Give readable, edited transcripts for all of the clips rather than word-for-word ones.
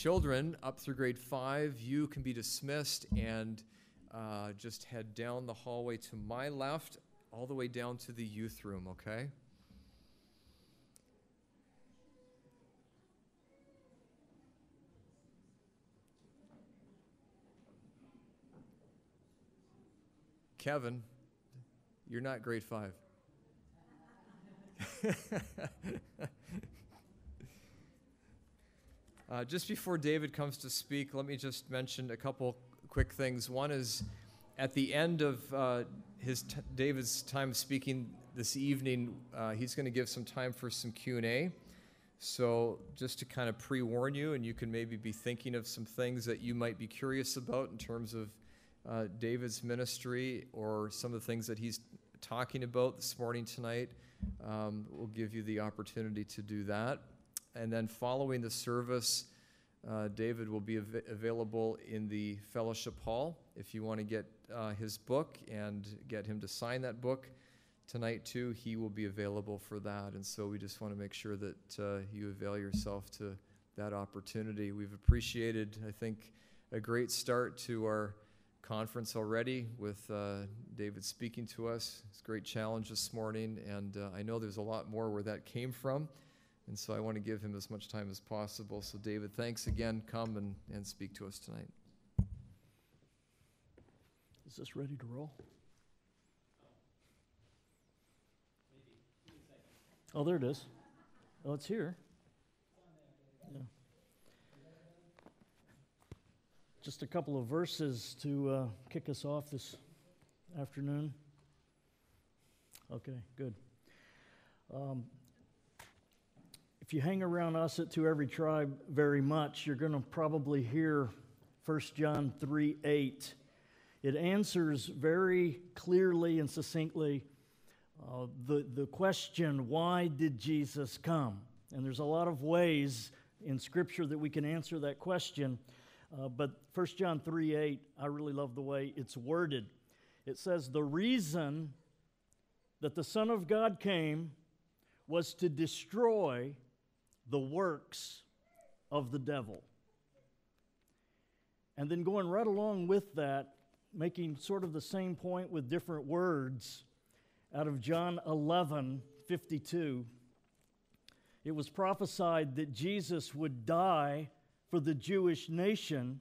Children up through grade 5, you can be dismissed and just head down the hallway to my left, all the way down to the youth room, okay? Kevin, you're not grade 5. Just before David comes to speak, let me just mention a couple quick things. One is, at the end of David's time speaking this evening, he's going to give some time for some Q&A. So just to kind of pre-warn you, and you can maybe be thinking of some things that you might be curious about in terms of David's ministry or some of the things that he's talking about this morning tonight. We'll give you the opportunity to do that. And then following the service, David will be available in the fellowship hall if you want to get his book and get him to sign that book. Tonight, too, he will be available for that. And so we just want to make sure that you avail yourself to that opportunity. We've appreciated, I think, a great start to our conference already with David speaking to us. It's a great challenge this morning, and I know there's a lot more where that came from. And so I want to give him as much time as possible. So David, thanks again. Come and speak to us tonight. Is this ready to roll? Oh, there it is. Oh, it's here. Yeah. Just a couple of verses to kick us off this afternoon. Okay, good. If you hang around us at To Every Tribe very much, you're going to probably hear 1 John 3:8. It answers very clearly and succinctly the question, why did Jesus come? And there's a lot of ways in Scripture that we can answer that question, but 1 John 3:8, I really love the way it's worded. It says, the reason that the Son of God came was to destroy the works of the devil. And then going right along with that, making sort of the same point with different words, out of John 11:52, it was prophesied that Jesus would die for the Jewish nation,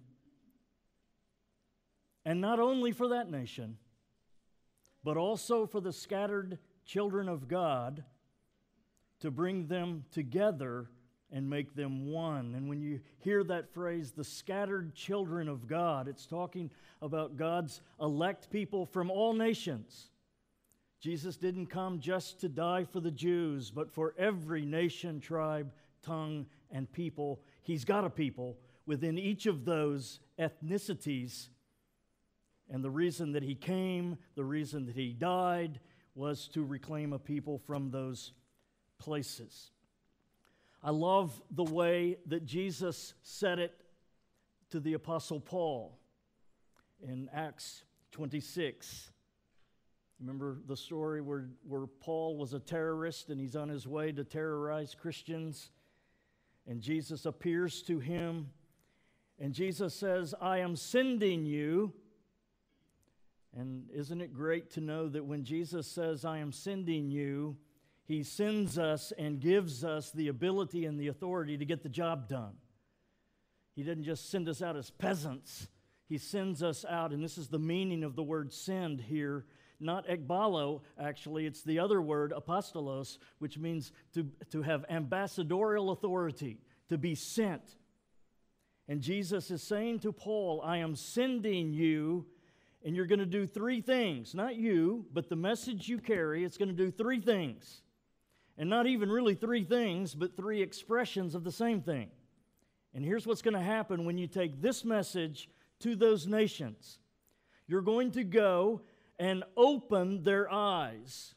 and not only for that nation, but also for the scattered children of God, to bring them together and make them one. And when you hear that phrase, the scattered children of God, it's talking about God's elect people from all nations. Jesus didn't come just to die for the Jews, but for every nation, tribe, tongue, and people. He's got a people within each of those ethnicities. And the reason that he came, the reason that he died, was to reclaim a people from those places. I love the way that Jesus said it to the Apostle Paul in Acts 26. Remember the story where Paul was a terrorist and he's on his way to terrorize Christians, and Jesus appears to him, and Jesus says, I am sending you. And isn't it great to know that when Jesus says, I am sending you, he sends us and gives us the ability and the authority to get the job done. He didn't just send us out as peasants. He sends us out, and this is the meaning of the word send here. Not ekbalo, actually. It's the other word, apostolos, which means to have ambassadorial authority, to be sent. And Jesus is saying to Paul, I am sending you, and you're going to do three things. Not you, but the message you carry, it's going to do three things. And not even really three things, but three expressions of the same thing. And here's what's going to happen when you take this message to those nations. You're going to go and open their eyes.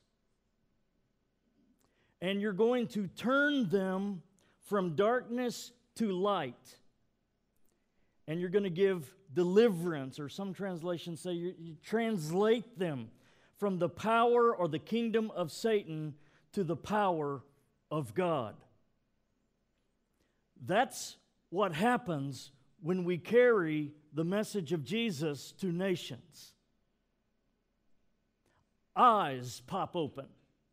And you're going to turn them from darkness to light. And you're going to give deliverance, or some translations say you translate them from the power or the kingdom of Satan to the power of God. That's what happens when we carry the message of Jesus to nations. Eyes pop open.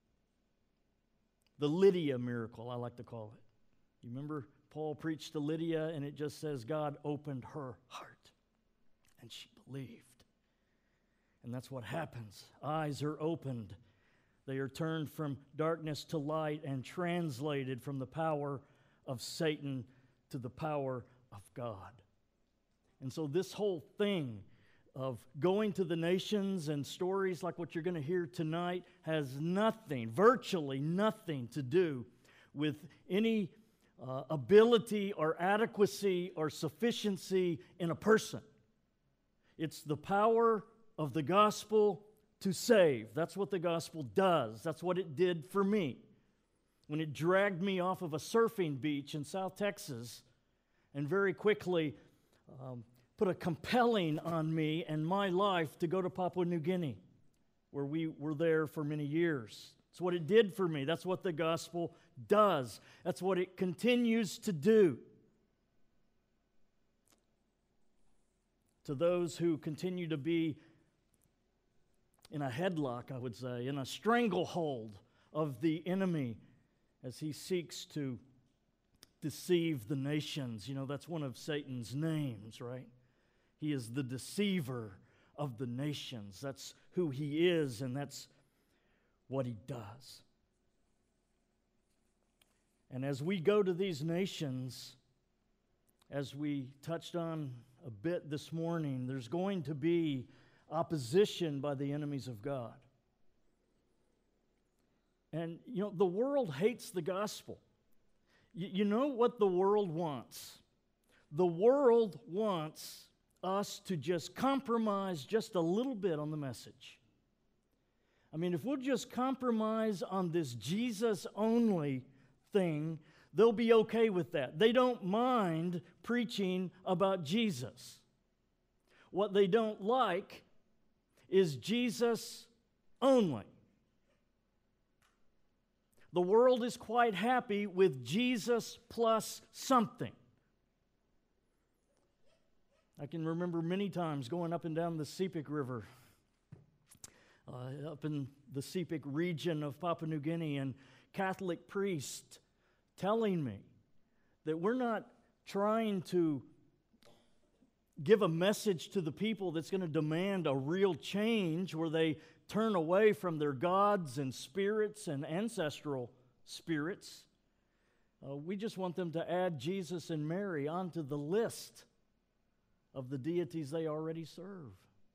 The Lydia miracle, I like to call it. You remember Paul preached to Lydia, and it just says God opened her heart, and she believed. And that's what happens. Eyes are opened. They are turned from darkness to light and translated from the power of Satan to the power of God. And so this whole thing of going to the nations and stories like what you're going to hear tonight has nothing, virtually nothing to do with any ability or adequacy or sufficiency in a person. It's the power of the gospel to save. That's what the gospel does. That's what it did for me. When it dragged me off of a surfing beach in South Texas and very quickly put a compelling on me and my life to go to Papua New Guinea, where we were there for many years. That's what it did for me. That's what the gospel does. That's what it continues to do. To those who continue to be in a headlock, I would say, in a stranglehold of the enemy as he seeks to deceive the nations. You know, that's one of Satan's names, right? He is the deceiver of the nations. That's who he is, and that's what he does. And as we go to these nations, as we touched on a bit this morning, there's going to be opposition by the enemies of God. And, you know, the world hates the gospel. You know what the world wants? The world wants us to just compromise just a little bit on the message. I mean, if we'll just compromise on this Jesus-only thing, they'll be okay with that. They don't mind preaching about Jesus. What they don't like is Jesus only. The world is quite happy with Jesus plus something. I can remember many times going up and down the Sepik River, up in the Sepik region of Papua New Guinea, and Catholic priests telling me that we're not trying to give a message to the people that's going to demand a real change where they turn away from their gods and spirits and ancestral spirits. We just want them to add Jesus and Mary onto the list of the deities they already serve.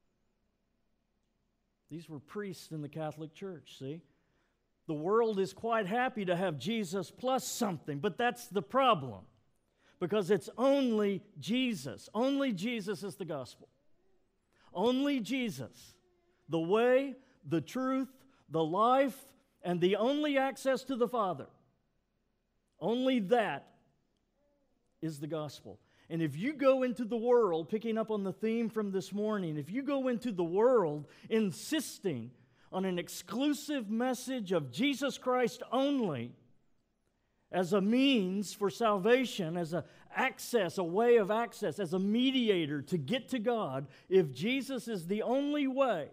These were priests in the Catholic Church, see? The world is quite happy to have Jesus plus something, but that's the problem. Because it's only Jesus. Only Jesus is the gospel. Only Jesus. The way, the truth, the life, and the only access to the Father. Only that is the gospel. And if you go into the world, picking up on the theme from this morning, if you go into the world insisting on an exclusive message of Jesus Christ only, as a means for salvation, as an access, a way of access, as a mediator to get to God, if Jesus is the only way,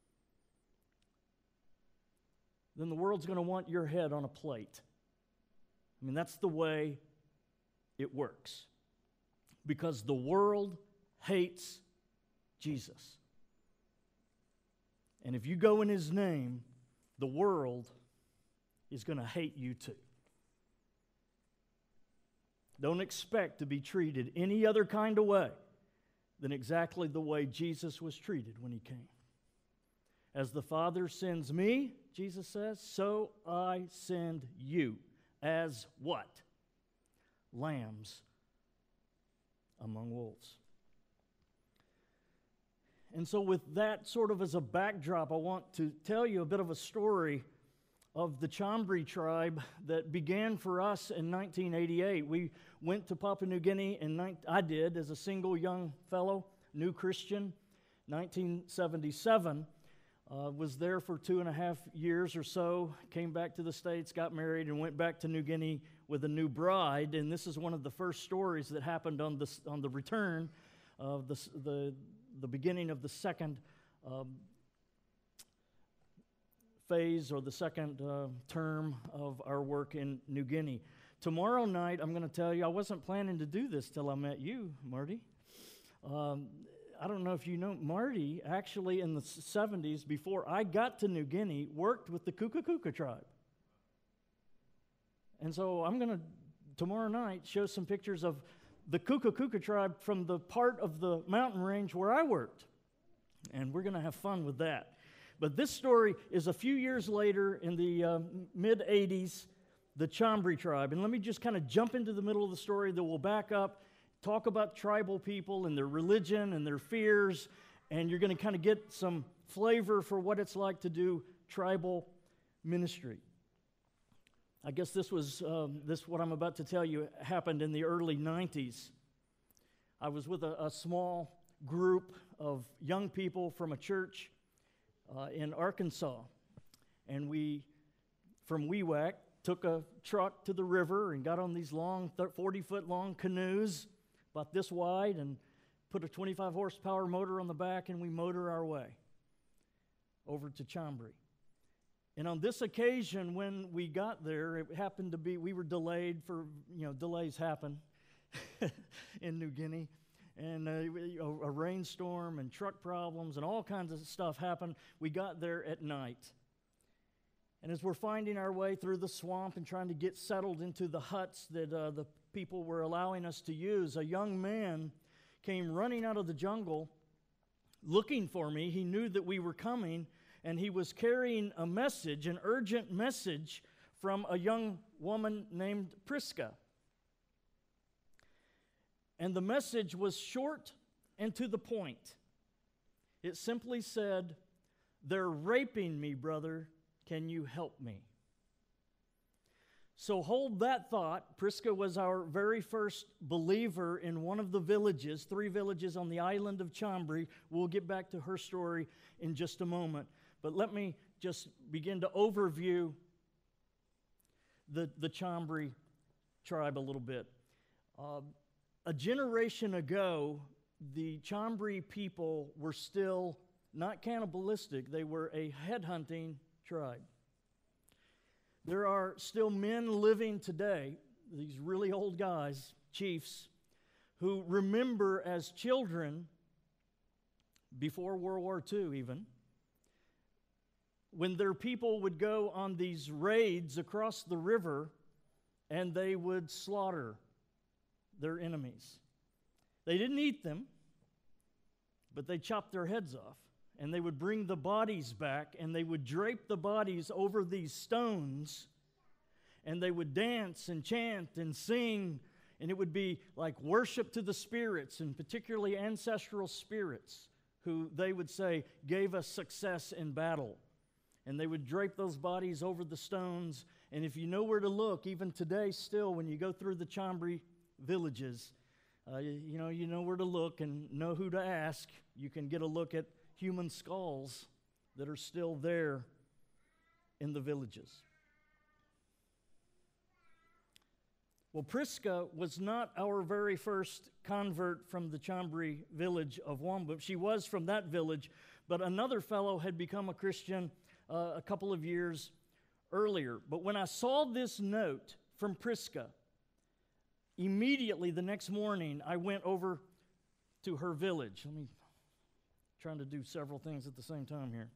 then the world's going to want your head on a plate. I mean, that's the way it works. Because the world hates Jesus. And if you go in His name, the world is going to hate you too. Don't expect to be treated any other kind of way than exactly the way Jesus was treated when He came. As the Father sends me, Jesus says, so I send you. As what? Lambs among wolves. And so with that sort of as a backdrop, I want to tell you a bit of a story of the Chambri tribe that began for us in 1988. We went to Papua New Guinea, I did, as a single young fellow, new Christian, 1977. Was there for 2.5 years or so, came back to the States, got married, and went back to New Guinea with a new bride, and this is one of the first stories that happened on the return of the beginning of the second phase or the second term of our work in New Guinea. Tomorrow night, I'm going to tell you, I wasn't planning to do this till I met you, Marty. I don't know if you know, Marty actually in the 70s, before I got to New Guinea, worked with the Kuka tribe. And so I'm going to, tomorrow night, show some pictures of the Kuka tribe from the part of the mountain range where I worked. And we're going to have fun with that. But this story is a few years later in the mid-'80s, the Chambri tribe. And let me just kind of jump into the middle of the story, then we'll back up, talk about tribal people and their religion and their fears, and you're going to kind of get some flavor for what it's like to do tribal ministry. I guess this what I'm about to tell you happened in the early 90s. I was with a small group of young people from a church in Arkansas, and we, from Wewak, took a truck to the river and got on these long, 40-foot long canoes, about this wide, and put a 25 horsepower motor on the back, and we motor our way over to Chambri. And on this occasion, when we got there, it happened to be, we were delayed for, delays happen in New Guinea. And a rainstorm and truck problems and all kinds of stuff happened. We got there at night. And as we're finding our way through the swamp and trying to get settled into the huts that the people were allowing us to use, a young man came running out of the jungle looking for me. He knew that we were coming, and he was carrying a message, an urgent message from a young woman named Priska. And the message was short and to the point. It simply said, "They're raping me, brother. Can you help me?" So hold that thought. Priska was our very first believer in one of the villages, 3 villages on the island of Chambri. We'll get back to her story in just a moment. But let me just begin to overview the Chambri tribe a little bit. A generation ago, the Chambri people were still not cannibalistic. They were a headhunting tribe. There are still men living today, these really old guys, chiefs, who remember as children, before World War II even, when their people would go on these raids across the river and they would slaughter their enemies. They didn't eat them, but they chopped their heads off, and they would bring the bodies back, and they would drape the bodies over these stones, and they would dance and chant and sing, and it would be like worship to the spirits, and particularly ancestral spirits, who they would say gave us success in battle. And they would drape those bodies over the stones, and if you know where to look, even today still, when you go through the Chambri villages, you know where to look and know who to ask. You can get a look at human skulls that are still there in the villages. Well, Priska was not our very first convert from the Chambri village of Wamba. She was from that village, but another fellow had become a Christian a couple of years earlier. But when I saw this note from Priska, immediately the next morning, I went over to her village. Trying to do several things at the same time here.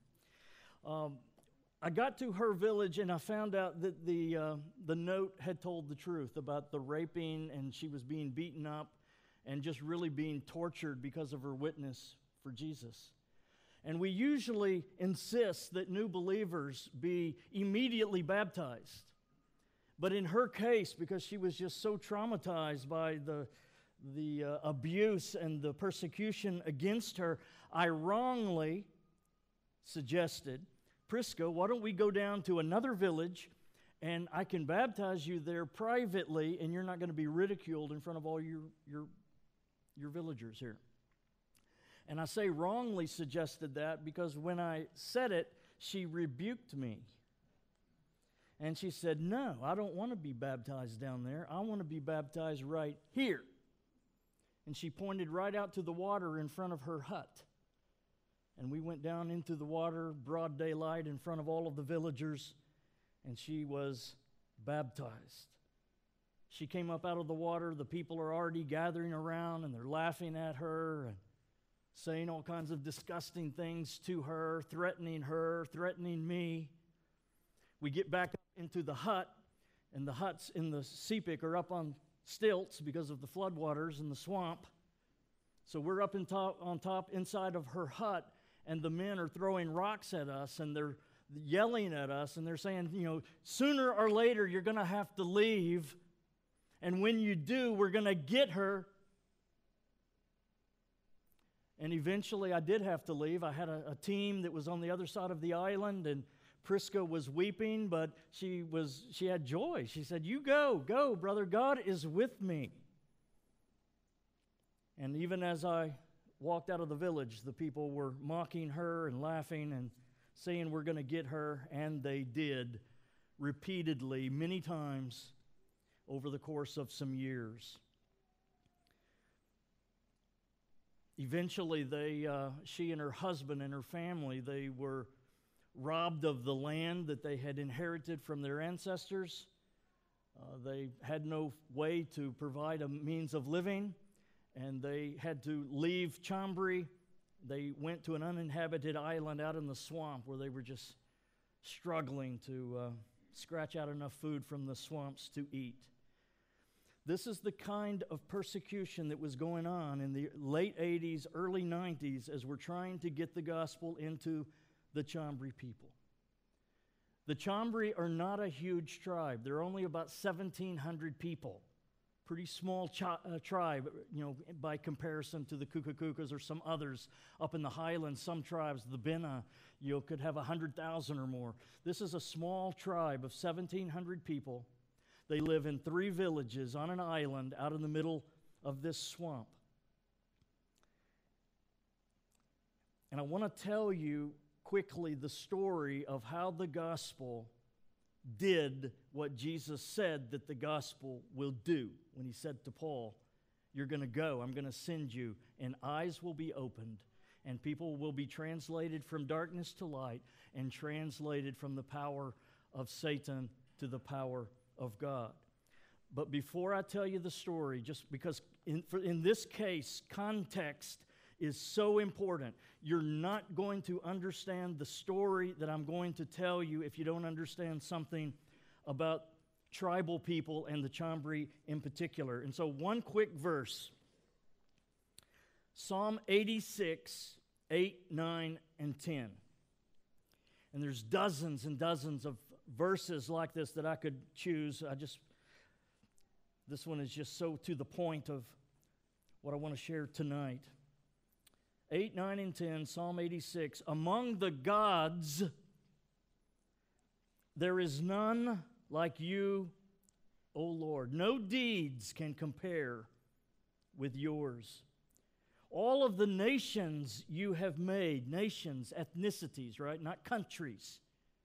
I got to her village and I found out that the note had told the truth about the raping, and she was being beaten up and just really being tortured because of her witness for Jesus. And we usually insist that new believers be immediately baptized. But in her case, because she was just so traumatized by the abuse and the persecution against her, I wrongly suggested, "Priska, why don't we go down to another village and I can baptize you there privately, and you're not going to be ridiculed in front of all your villagers here." And I say wrongly suggested that because when I said it, she rebuked me. And she said, no, I don't want to be baptized down there. I want to be baptized right here. And she pointed right out to the water in front of her hut. And we went down into the water, broad daylight, in front of all of the villagers, and she was baptized. She came up out of the water. The people are already gathering around, and they're laughing at her and saying all kinds of disgusting things to her, threatening me. We get back up into the hut, and the huts in the Sepik are up on stilts because of the floodwaters in the swamp. So we're up on top inside of her hut, and the men are throwing rocks at us, and they're yelling at us, and they're saying, sooner or later you're going to have to leave, and when you do, we're going to get her. And eventually I did have to leave. I had a team that was on the other side of the island, and Prisca was weeping, but she had joy. She said, you go, brother. God is with me. And even as I walked out of the village, the people were mocking her and laughing and saying we're going to get her, and they did repeatedly, many times over the course of some years. Eventually, she and her husband and her family, they were robbed of the land that they had inherited from their ancestors. They had no way to provide a means of living, and they had to leave Chambry. They went to an uninhabited island out in the swamp where they were just struggling to scratch out enough food from the swamps to eat. This is the kind of persecution that was going on in the late 80s, early 90s as we're trying to get the gospel into the Chambry people. The Chambry are not a huge tribe. They're only about 1,700 people. Pretty small tribe, by comparison to the Kukakukas or some others up in the highlands. Some tribes, the Bena, could have 100,000 or more. This is a small tribe of 1,700 people. They live in 3 villages on an island out in the middle of this swamp. And I want to tell you quickly the story of how the gospel did what Jesus said that the gospel will do when he said to Paul, you're going to go, I'm going to send you, and eyes will be opened, and people will be translated from darkness to light and translated from the power of Satan to the power of God. But before I tell you the story, just because in this case, context is so important. You're not going to understand the story that I'm going to tell you if you don't understand something about tribal people and the Chambry in particular. And so one quick verse, Psalm 86, 8, 9, and 10. And there's dozens and dozens of verses like this that I could choose. This one is just so to the point of what I want to share tonight. 8, 9, and 10, Psalm 86. Among the gods, there is none like you, O Lord. No deeds can compare with yours. All of the nations you have made, nations, ethnicities, right? Not countries.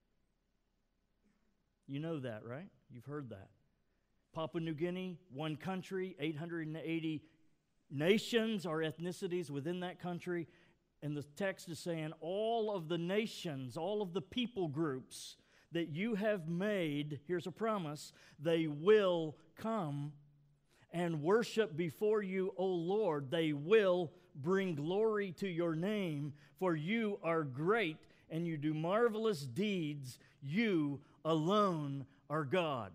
You know that, right? You've heard that. Papua New Guinea, one country, 880 nations or ethnicities within that country. And the text is saying all of the nations, all of the people groups that you have made, here's a promise, they will come and worship before you, O Lord. They will bring glory to your name, for you are great and you do marvelous deeds. You alone are God.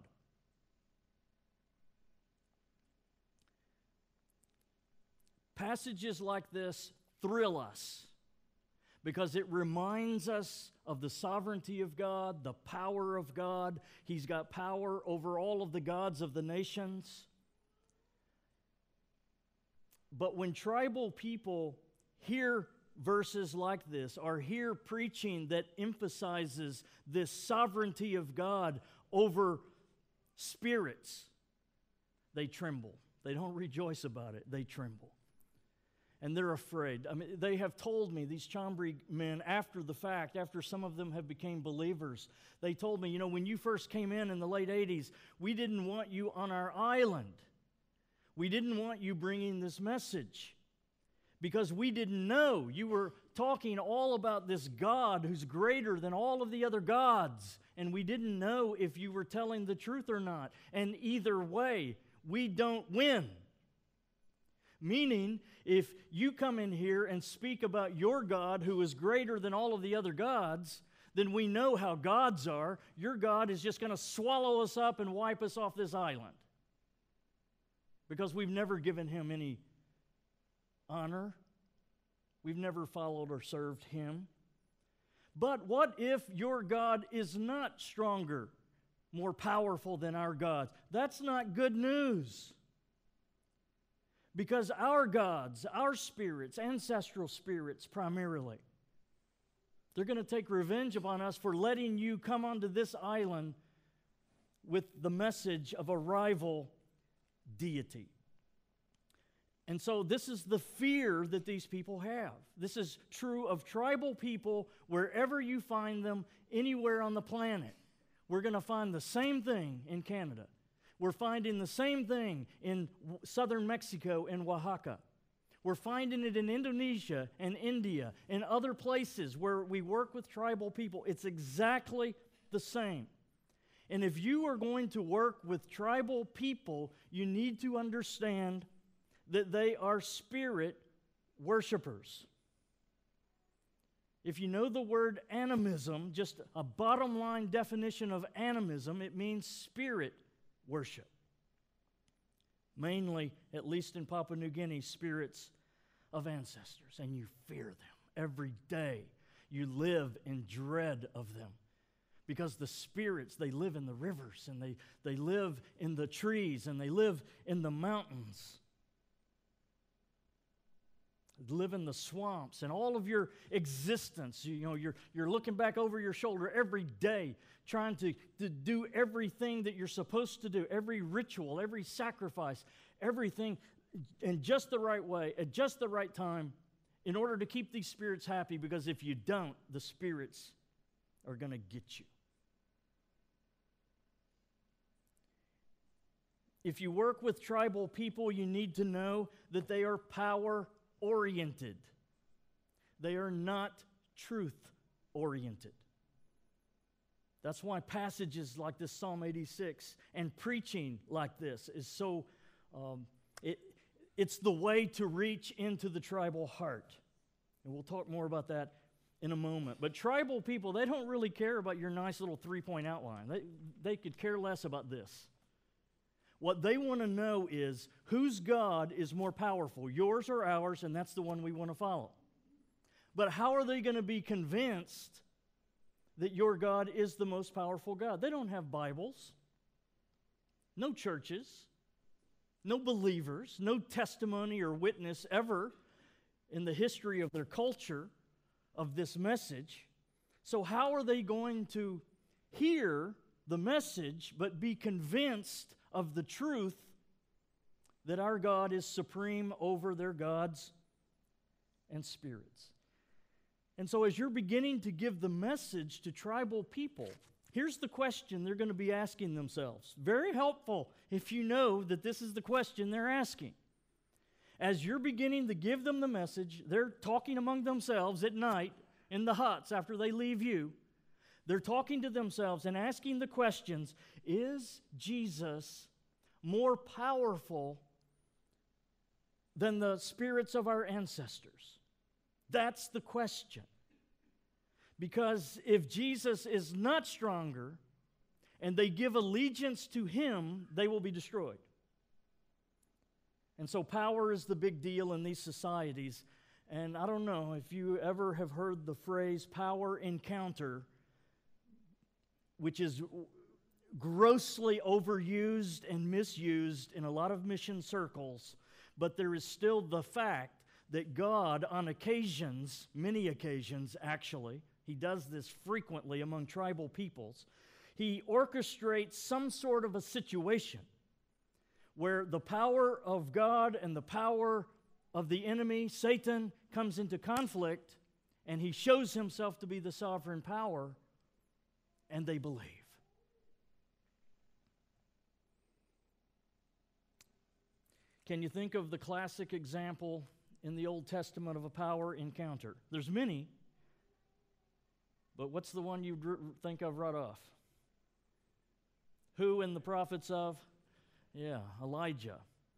Passages like this thrill us because it reminds us of the sovereignty of God, the power of God. He's got power over all of the gods of the nations. But when tribal people hear verses like this or hear preaching that emphasizes this sovereignty of God over spirits, they tremble. They don't rejoice about it. They tremble. and they're afraid. I mean, they have told me, these Chambri men, after the fact, after some of them have become believers, they told me, when you first came in the late 80s, we didn't want you on our island. We didn't want you bringing this message because we didn't know. You were talking all about this God who's greater than all of the other gods, and we didn't know if you were telling the truth or not. And either way, we don't win. Meaning, if you come in here and speak about your God who is greater than all of the other gods, then we know how gods are. Your God is just going to swallow us up and wipe us off this island because we've never given him any honor. We've never followed or served him. But what if your God is not stronger, more powerful than our gods? That's not good news. Because our gods, our spirits, ancestral spirits primarily, they're going to take revenge upon us for letting you come onto this island with the message of a rival deity. And so this is the fear that these people have. This is true of tribal people wherever you find them, anywhere on the planet. We're going to find the same thing in Canada. We're finding the same thing in southern Mexico and Oaxaca. We're finding it in Indonesia and India and other places where we work with tribal people. It's exactly the same. And if you are going to work with tribal people, you need to understand that they are spirit worshipers. If you know the word animism, just a bottom line definition of animism, it means spirit worship. Mainly, at least in Papua New Guinea, spirits of ancestors. And you fear them every day. You live in dread of them. Because the spirits, they live in the rivers, and they live in the trees, and they live in the mountains. They live in the swamps, and all of your existence, you're looking back over your shoulder every day, trying to do everything that you're supposed to do, every ritual, every sacrifice, everything in just the right way, at just the right time, in order to keep these spirits happy, because if you don't, the spirits are going to get you. If you work with tribal people, you need to know that they are power-oriented. They are not truth-oriented. That's why passages like this Psalm 86 and preaching like this is so, it's the way to reach into the tribal heart. And we'll talk more about that in a moment. But tribal people, they don't really care about your nice little three-point outline. They could care less about this. What they want to know is whose God is more powerful, yours or ours, and that's the one we want to follow. But how are they going to be convinced that your God is the most powerful God? They don't have Bibles, no churches, no believers, no testimony or witness ever in the history of their culture of this message. So how are they going to hear the message but be convinced of the truth that our God is supreme over their gods and spirits? And so as you're beginning to give the message to tribal people, here's the question they're going to be asking themselves. Very helpful if you know that this is the question they're asking. As you're beginning to give them the message, they're talking among themselves at night in the huts after they leave you. They're talking to themselves and asking the questions, is Jesus more powerful than the spirits of our ancestors? That's the question. Because if Jesus is not stronger and they give allegiance to him, they will be destroyed. And so power is the big deal in these societies. And I don't know if you ever have heard the phrase power encounter, which is grossly overused and misused in a lot of mission circles, but there is still the fact that God, on occasions, many occasions actually, he does this frequently among tribal peoples, he orchestrates some sort of a situation where the power of God and the power of the enemy, Satan, comes into conflict, and he shows himself to be the sovereign power, and they believe. Can you think of the classic example in the Old Testament of a power encounter? There's many, but what's the one you think of right off? Who in the prophets of? Yeah, Elijah.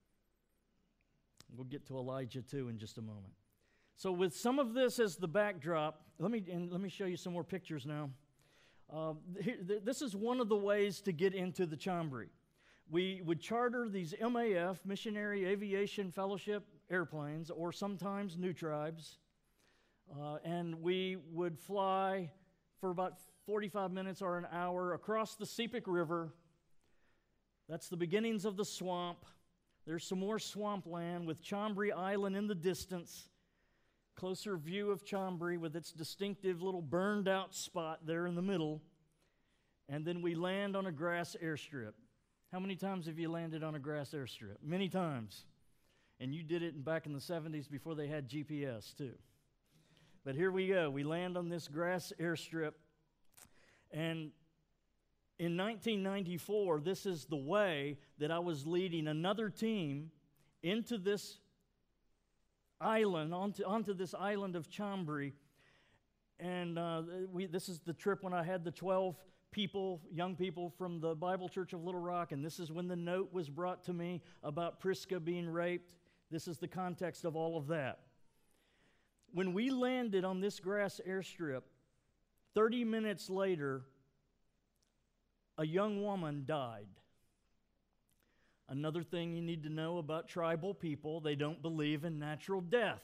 We'll get to Elijah too in just a moment. So with some of this as the backdrop, let me show you some more pictures now. This is one of the ways to get into the Chambri. We would charter these MAF, Missionary Aviation Fellowship airplanes, or sometimes New Tribes, and we would fly for about 45 minutes or an hour across the Sepik River. That's the beginnings of the swamp. There's some more swampland with Chambri Island in the distance. Closer view of Chambri with its distinctive little burned out spot there in the middle. And then we land on a grass airstrip. How many times have you landed on a grass airstrip? Many times. And you did it back in the 70s before they had GPS too. But here we go. We land on this grass airstrip. And in 1994, this is the way that I was leading another team into this island, onto this island of Chambri. And this is the trip when I had the 12 people, young people from the Bible Church of Little Rock, and this is when the note was brought to me about Prisca being raped. This is the context of all of that. When we landed on this grass airstrip, 30 minutes later, a young woman died. Another thing you need to know about tribal people, they don't believe in natural death,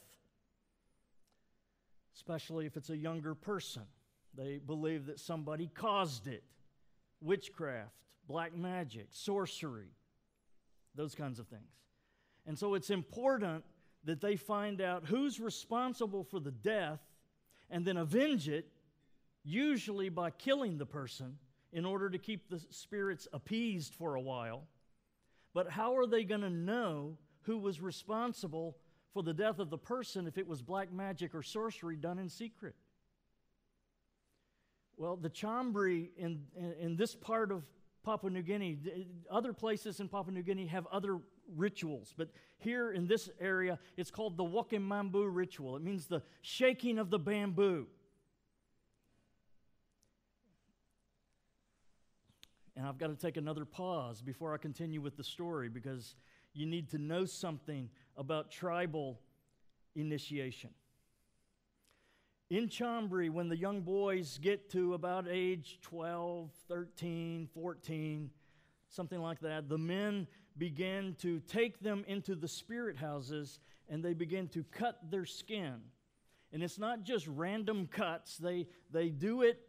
especially if it's a younger person. They believe that somebody caused it. Witchcraft, black magic, sorcery, those kinds of things. And so it's important that they find out who's responsible for the death and then avenge it, usually by killing the person in order to keep the spirits appeased for a while. But how are they going to know who was responsible for the death of the person if it was black magic or sorcery done in secret? Well, the Chambri in this part of Papua New Guinea, other places in Papua New Guinea have other rituals, but here in this area, it's called the Wakimambu ritual. It means the shaking of the bamboo. And I've got to take another pause before I continue with the story because you need to know something about tribal initiation. In Chambri, when the young boys get to about age 12, 13, 14, something like that, the men begin to take them into the spirit houses and they begin to cut their skin. And it's not just random cuts. They do it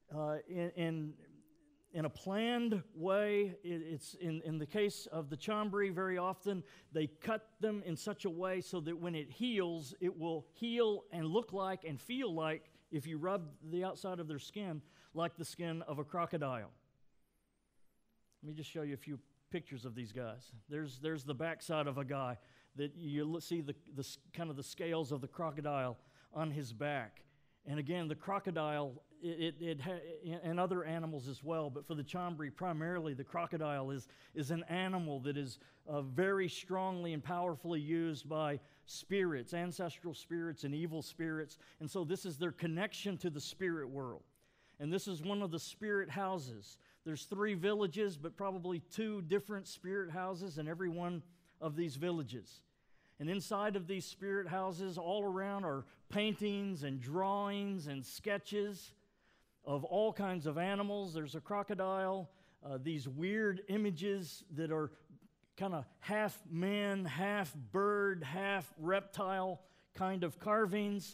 in a planned way. It's in the case of the Chambri, very often they cut them in such a way so that when it heals, it will heal and look like and feel like, if you rub the outside of their skin, like the skin of a crocodile. Let me just show you a few pictures of these guys. There's the backside of a guy that you see the kind of the scales of the crocodile on his back. And again, the crocodile, and other animals as well, but for the Chambri, primarily the crocodile is an animal that is very strongly and powerfully used by spirits, ancestral spirits and evil spirits. And so this is their connection to the spirit world. And this is one of the spirit houses. There's 3 villages, but probably 2 different spirit houses in every one of these villages. And inside of these spirit houses, all around are paintings and drawings and sketches of all kinds of animals. There's a crocodile, these weird images that are kind of half man, half bird, half reptile kind of carvings.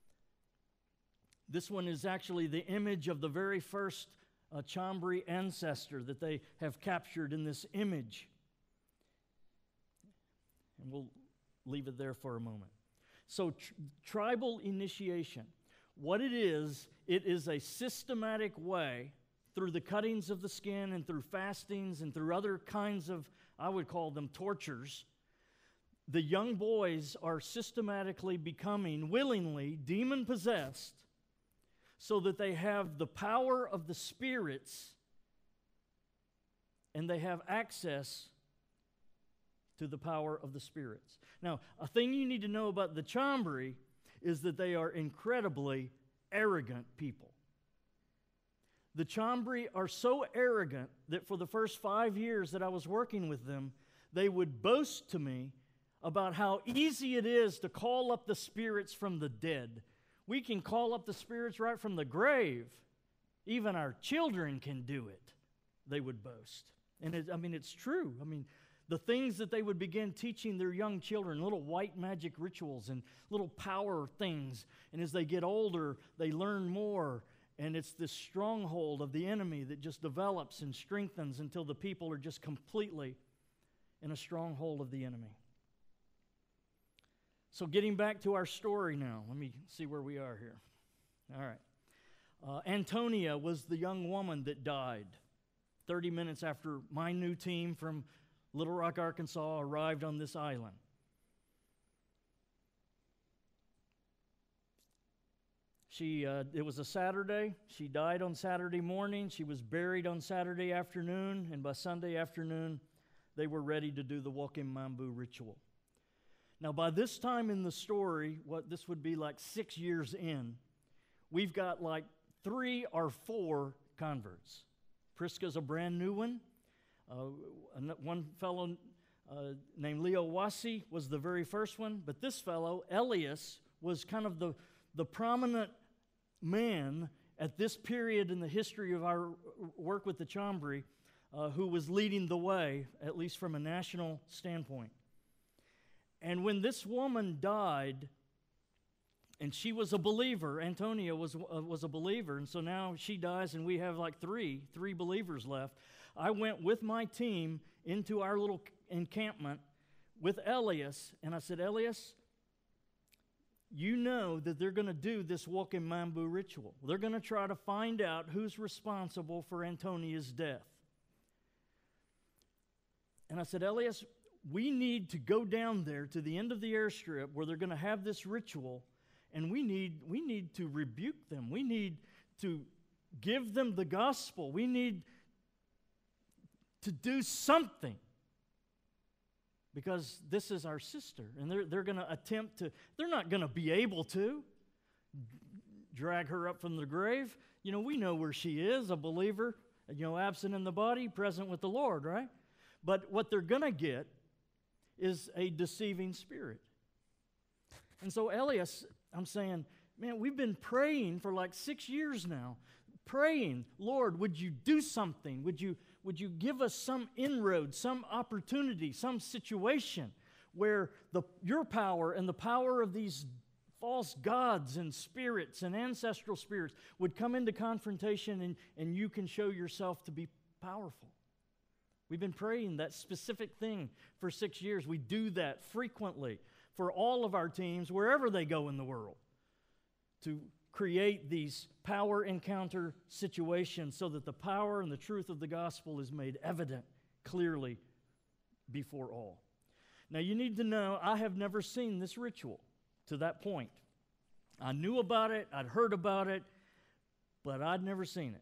This one is actually the image of the very first Chambri ancestor that they have captured in this image. And we'll leave it there for a moment. So tribal initiation, what it is a systematic way through the cuttings of the skin and through fastings and through other kinds of, I would call them tortures, the young boys are systematically becoming, willingly, demon-possessed so that they have the power of the spirits and they have access to the power of the spirits. Now, a thing you need to know about the Chambri is that they are incredibly arrogant people. The Chambri are so arrogant that for the first 5 years that I was working with them, they would boast to me about how easy it is to call up the spirits from the dead. We can call up the spirits right from the grave. Even our children can do it, they would boast. And it's true. The things that they would begin teaching their young children, little white magic rituals and little power things. And as they get older, they learn more. And it's this stronghold of the enemy that just develops and strengthens until the people are just completely in a stronghold of the enemy. So getting back to our story now, let me see where we are here. All right. Antonia was the young woman that died 30 minutes after my new team from Little Rock, Arkansas arrived on this island. It was a Saturday. She died on Saturday morning. She was buried on Saturday afternoon, and by Sunday afternoon, they were ready to do the Wokim Mambu ritual. Now, by this time in the story, what this would be like 6 years in, we've got like 3 or 4 converts. Priska's a brand new one. One fellow named Leo Wasi was the very first one, but this fellow, Elias, was kind of the prominent man at this period in the history of our work with the Chambri who was leading the way, at least from a national standpoint. And when this woman died, and she was a believer, Antonia was a believer, and so now she dies and we have like three believers left. I went with my team into our little encampment with Elias, and I said, Elias, you know that they're going to do this Wokim Mambu ritual. They're going to try to find out who's responsible for Antonia's death. And I said, Elias, we need to go down there to the end of the airstrip where they're going to have this ritual, and we need to rebuke them. We need to give them the gospel. We need to do something, because this is our sister, and they're going to attempt to, they're not going to be able to drag her up from the grave. We know where she is, a believer, absent in the body, present with the Lord, right? But what they're going to get is a deceiving spirit. And so Elias, I'm saying, man, we've been praying for like 6 years now, praying, Lord, would you do something? Would you give us some inroad, some opportunity, some situation where your power and the power of these false gods and spirits and ancestral spirits would come into confrontation and you can show yourself to be powerful. We've been praying that specific thing for 6 years. We do that frequently for all of our teams, wherever they go in the world, to create these power encounter situations so that the power and the truth of the gospel is made evident clearly before all. Now, you need to know, I have never seen this ritual to that point. I knew about it, I'd heard about it, but I'd never seen it.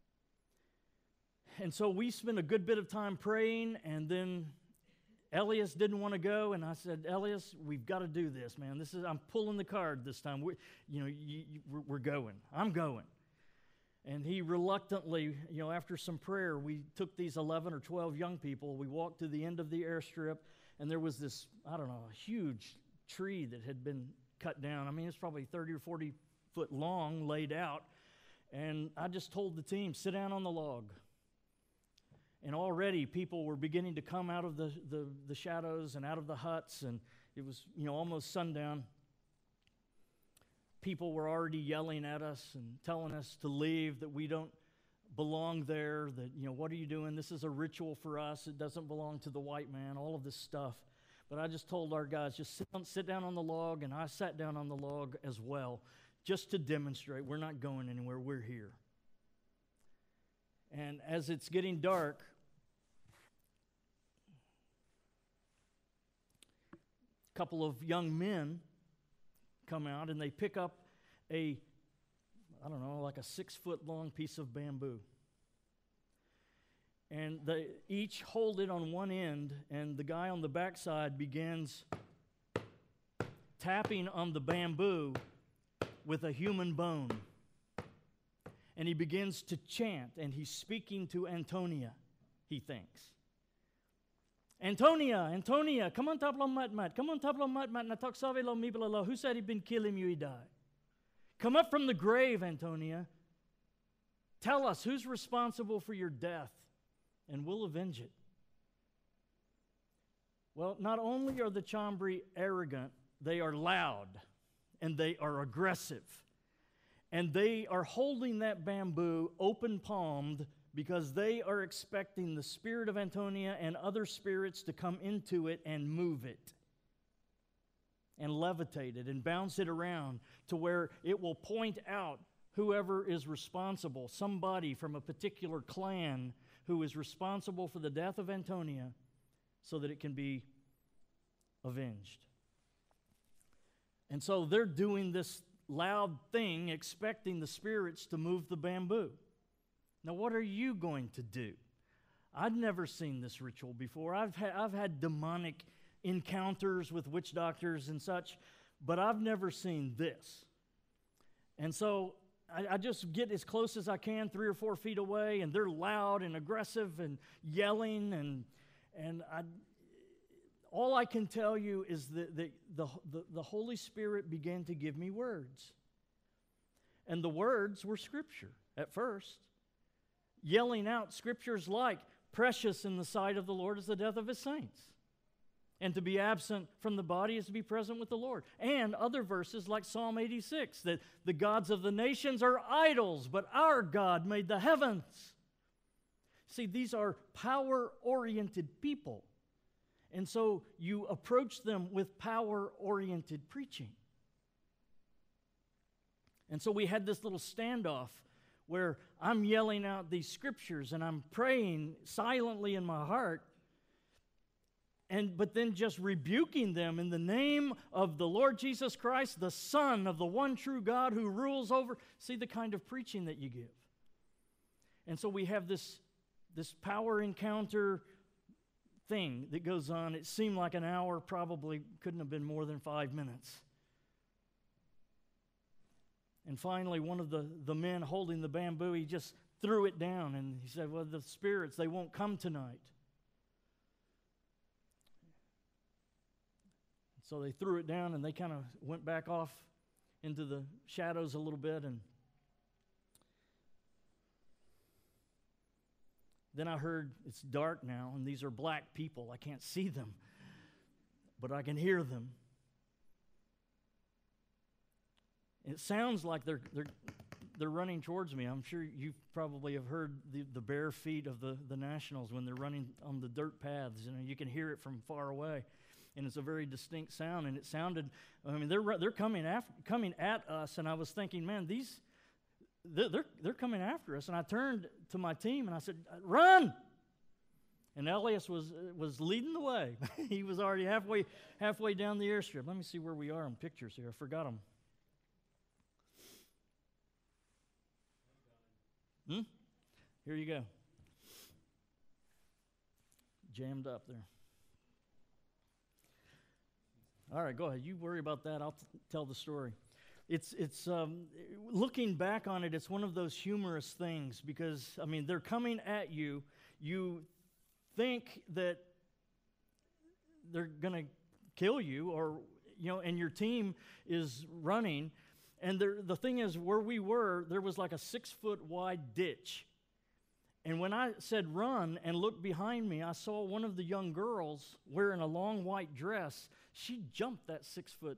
And so we spent a good bit of time praying, and then Elias didn't want to go, and I said, Elias, we've got to do this, man. I'm pulling the card this time. We're going. I'm going. And he reluctantly, after some prayer, we took these 11 or 12 young people. We walked to the end of the airstrip, and there was this, a huge tree that had been cut down. It's probably 30 or 40 foot long, laid out. And I just told the team, sit down on the log. And already people were beginning to come out of the shadows and out of the huts, and it was almost sundown. People were already yelling at us and telling us to leave, that we don't belong there, that, what are you doing? This is a ritual for us. It doesn't belong to the white man, all of this stuff. But I just told our guys, just sit down on the log, and I sat down on the log as well, just to demonstrate we're not going anywhere, we're here. And as it's getting dark, couple of young men come out and they pick up a, I don't know, like a 6-foot long piece of bamboo. And they each hold it on one end, and the guy on the backside begins tapping on the bamboo with a human bone. And he begins to chant, and he's speaking to Antonia, he thinks. Antonia, Antonia, come on taplo mat, come on taplo mat, natok save lo mibla, who said he'd been killing you, he died. Come up from the grave, Antonia. Tell us who's responsible for your death, and we'll avenge it. Well, not only are the Chambri arrogant, they are loud, and they are aggressive. And they are holding that bamboo open-palmed because they are expecting the spirit of Antonia and other spirits to come into it and move it and levitate it and bounce it around to where it will point out whoever is responsible, somebody from a particular clan who is responsible for the death of Antonia, so that it can be avenged. And so they're doing this loud thing, expecting the spirits to move the bamboo. Now, what are you going to do? I've never seen this ritual before. I've had demonic encounters with witch doctors and such, but I've never seen this. And so I just get as close as I can, 3 or 4 feet away, and they're loud and aggressive and yelling, and all I can tell you is that the Holy Spirit began to give me words. And the words were Scripture at first, yelling out Scriptures like, precious in the sight of the Lord is the death of His saints, and to be absent from the body is to be present with the Lord. And other verses like Psalm 86, that the gods of the nations are idols, but our God made the heavens. See, these are power-oriented people. And so you approach them with power-oriented preaching. And so we had this little standoff where I'm yelling out these scriptures and I'm praying silently in my heart, but then just rebuking them in the name of the Lord Jesus Christ, the Son of the one true God who rules over. See the kind of preaching that you give. And so we have this power encounter thing that goes on. It seemed like an hour, probably couldn't have been more than 5 minutes. And finally, one of the men holding the bamboo, he just threw it down and he said, well, the spirits, they won't come tonight. So they threw it down and they kind of went back off into the shadows a little bit, and then I heard, it's dark now, and these are black people. I can't see them, but I can hear them. It sounds like they're running towards me. I'm sure you probably have heard the bare feet of the Nationals when they're running on the dirt paths. You know, you can hear it from far away, and it's a very distinct sound. And it sounded, I mean, they're coming at us, and I was thinking, man, they're coming after us. And I turned to my team and I said, run! And Elias was leading the way. He was already halfway down the airstrip. Let me see where we are on pictures here. I forgot them. Here you go. Jammed up there. All right, go ahead. You worry about that. I'll tell the story. It's looking back on it, it's one of those humorous things because, I mean, they're coming at you. You think that they're going to kill you, or, you know, and your team is running. And the thing is, where we were, there was like a 6-foot wide ditch. And when I said run and looked behind me, I saw one of the young girls wearing a long white dress. She jumped that 6-foot.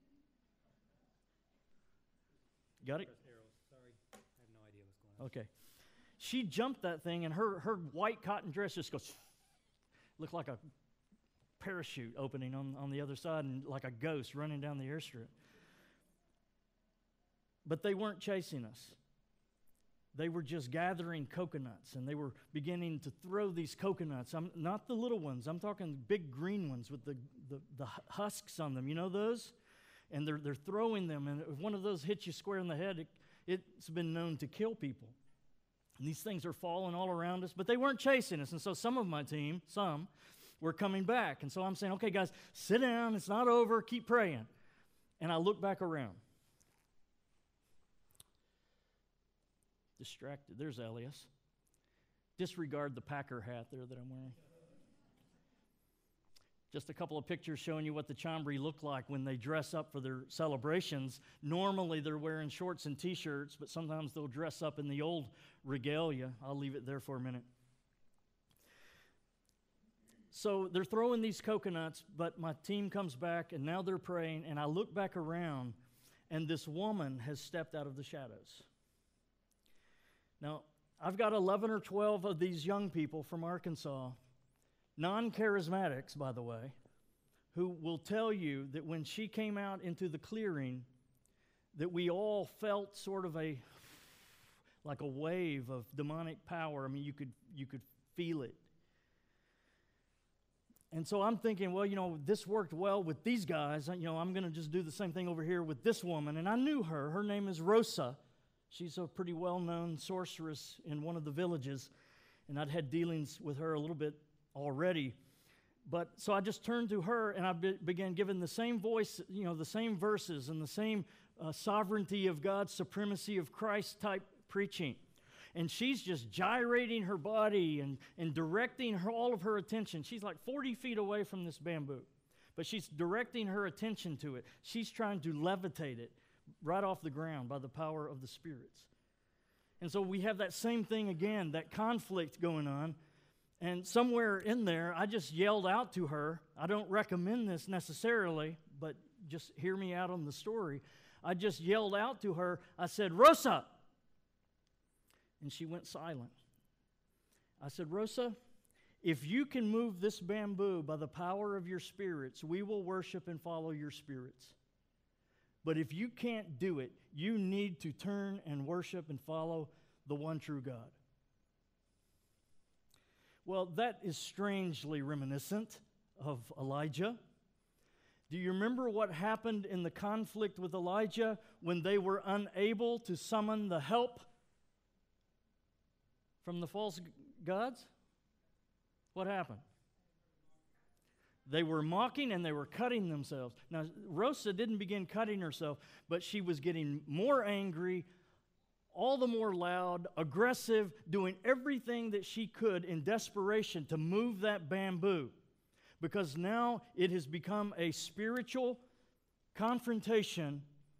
Got it? Sorry, I have no idea what's going on. Okay. She jumped that thing, and her white cotton dress just goes, looked like a parachute opening on the other side, and like a ghost running down the airstrip. But they weren't chasing us. they were just gathering coconuts, and they were beginning to throw these coconuts. Not the little ones. I'm talking big green ones with the husks on them. You know those? And they're throwing them, and if one of those hits you square in the head, it's been known to kill people. And these things are falling all around us, but they weren't chasing us. And so some of my team, were coming back. And so I'm saying, okay, guys, sit down. It's not over. Keep praying. And I look back around. Distracted. There's Elias. Disregard the Packer hat there that I'm wearing. Just a couple of pictures showing you what the Chambri look like when they dress up for their celebrations. Normally they're wearing shorts and T-shirts, but sometimes they'll dress up in the old regalia. I'll leave it there for a minute. So they're throwing these coconuts, but my team comes back, and now they're praying, and I look back around, and this woman has stepped out of the shadows. Now, I've got 11 or 12 of these young people from Arkansas, non-charismatics, by the way, who will tell you that when she came out into the clearing, that we all felt sort of like a wave of demonic power. I mean, you could feel it. And so I'm thinking, well, this worked well with these guys. I'm going to just do the same thing over here with this woman. And I knew her. Her name is Rosa. She's a pretty well-known sorceress in one of the villages. And I'd had dealings with her a little bit already. But so I just turned to her, and I began giving the same voice, the same verses and the same sovereignty of God, supremacy of Christ type preaching. And she's just gyrating her body and directing all of her attention. She's like 40 feet away from this bamboo, but she's directing her attention to it. She's trying to levitate it right off the ground by the power of the spirits. And so we have that same thing again, that conflict going on. And somewhere in there, I just yelled out to her. I don't recommend this necessarily, but just hear me out on the story. I just yelled out to her. I said, "Rosa!" And she went silent. I said, "Rosa, if you can move this bamboo by the power of your spirits, we will worship and follow your spirits. But if you can't do it, you need to turn and worship and follow the one true God." Well, that is strangely reminiscent of Elijah. Do you remember what happened in the conflict with Elijah when they were unable to summon the help from the false gods? What happened? They were mocking and they were cutting themselves. Now, Rosa didn't begin cutting herself, but she was getting more angry, all the more loud, aggressive, doing everything that she could in desperation to move that bamboo. Because now it has become a spiritual confrontation.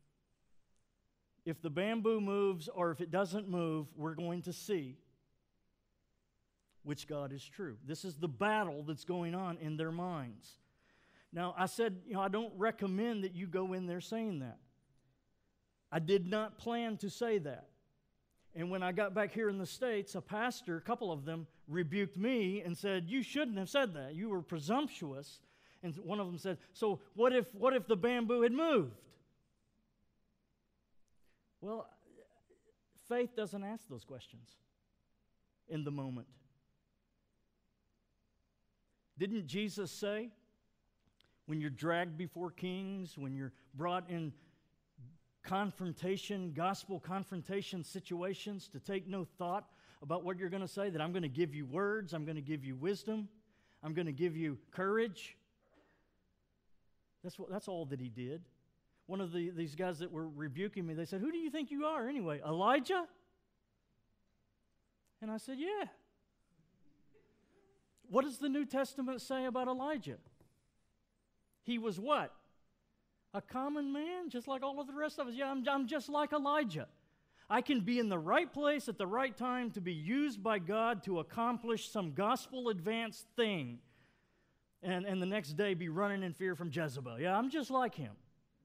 If the bamboo moves or if it doesn't move, we're going to see which God is true. This is the battle that's going on in their minds. Now, I said, I don't recommend that you go in there saying that. I did not plan to say that. And when I got back here in the States, a pastor, a couple of them, rebuked me and said, "You shouldn't have said that. You were presumptuous." And one of them said, "So what if the bamboo had moved?" Well, faith doesn't ask those questions in the moment. Didn't Jesus say, when you're dragged before kings, when you're brought in confrontation, gospel confrontation situations, to take no thought about what you're going to say, that I'm going to give you words, I'm going to give you wisdom, I'm going to give you courage? That's all that he did. One of these guys that were rebuking me, they said, "Who do you think you are anyway, Elijah?" And I said, "Yeah." What does the New Testament say about Elijah? He was what? A common man, just like all of the rest of us. Yeah, I'm just like Elijah. I can be in the right place at the right time to be used by God to accomplish some gospel advanced thing, and the next day be running in fear from Jezebel. Yeah, I'm just like him.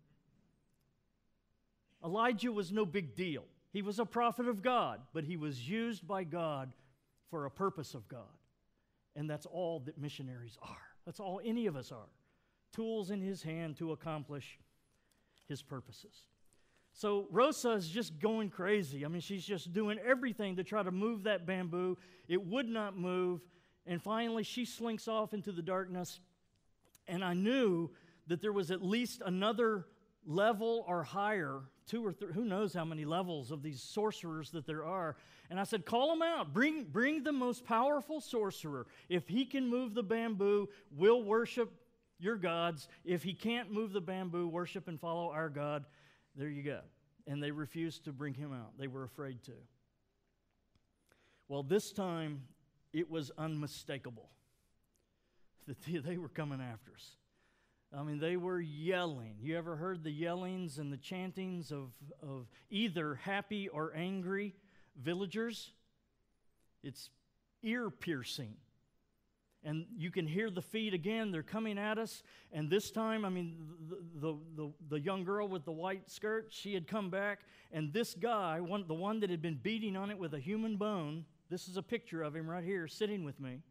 Elijah was no big deal. He was a prophet of God, but he was used by God for a purpose of God. And that's all that missionaries are. That's all any of us are. Tools in his hand to accomplish his purposes. So Rosa is just going crazy. I mean, she's just doing everything to try to move that bamboo. It would not move. And finally, she slinks off into the darkness. And I knew that there was at least another level or higher, 2 or 3, who knows how many levels of these sorcerers that there are. And I said, call them out. Bring the most powerful sorcerer. If he can move the bamboo, we'll worship your gods. If he can't move the bamboo, worship and follow our God. There you go. And they refused to bring him out. They were afraid to. Well, this time, it was unmistakable that they were coming after us. I mean, they were yelling. You ever heard the yellings and the chantings of either happy or angry villagers? It's ear-piercing. And you can hear the feet again. They're coming at us. And this time, I mean, the young girl with the white skirt, she had come back. And this guy, the one that had been beating on it with a human bone, this is a picture of him right here sitting with me.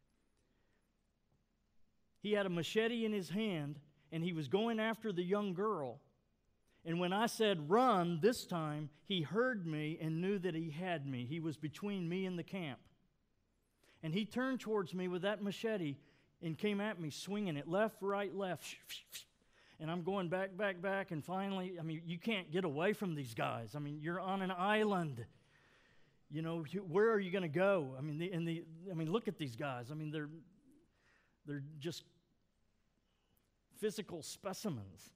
He had a machete in his hand, and he was going after the young girl. And when I said run this time, he heard me and knew that he had me. He was between me and the camp. And he turned towards me with that machete and came at me, swinging it left, right, left. And I'm going back, and finally, I mean, you can't get away from these guys. I mean, you're on an island. You know, where are you going to go? I mean, look at these guys. I mean, they're just physical specimens.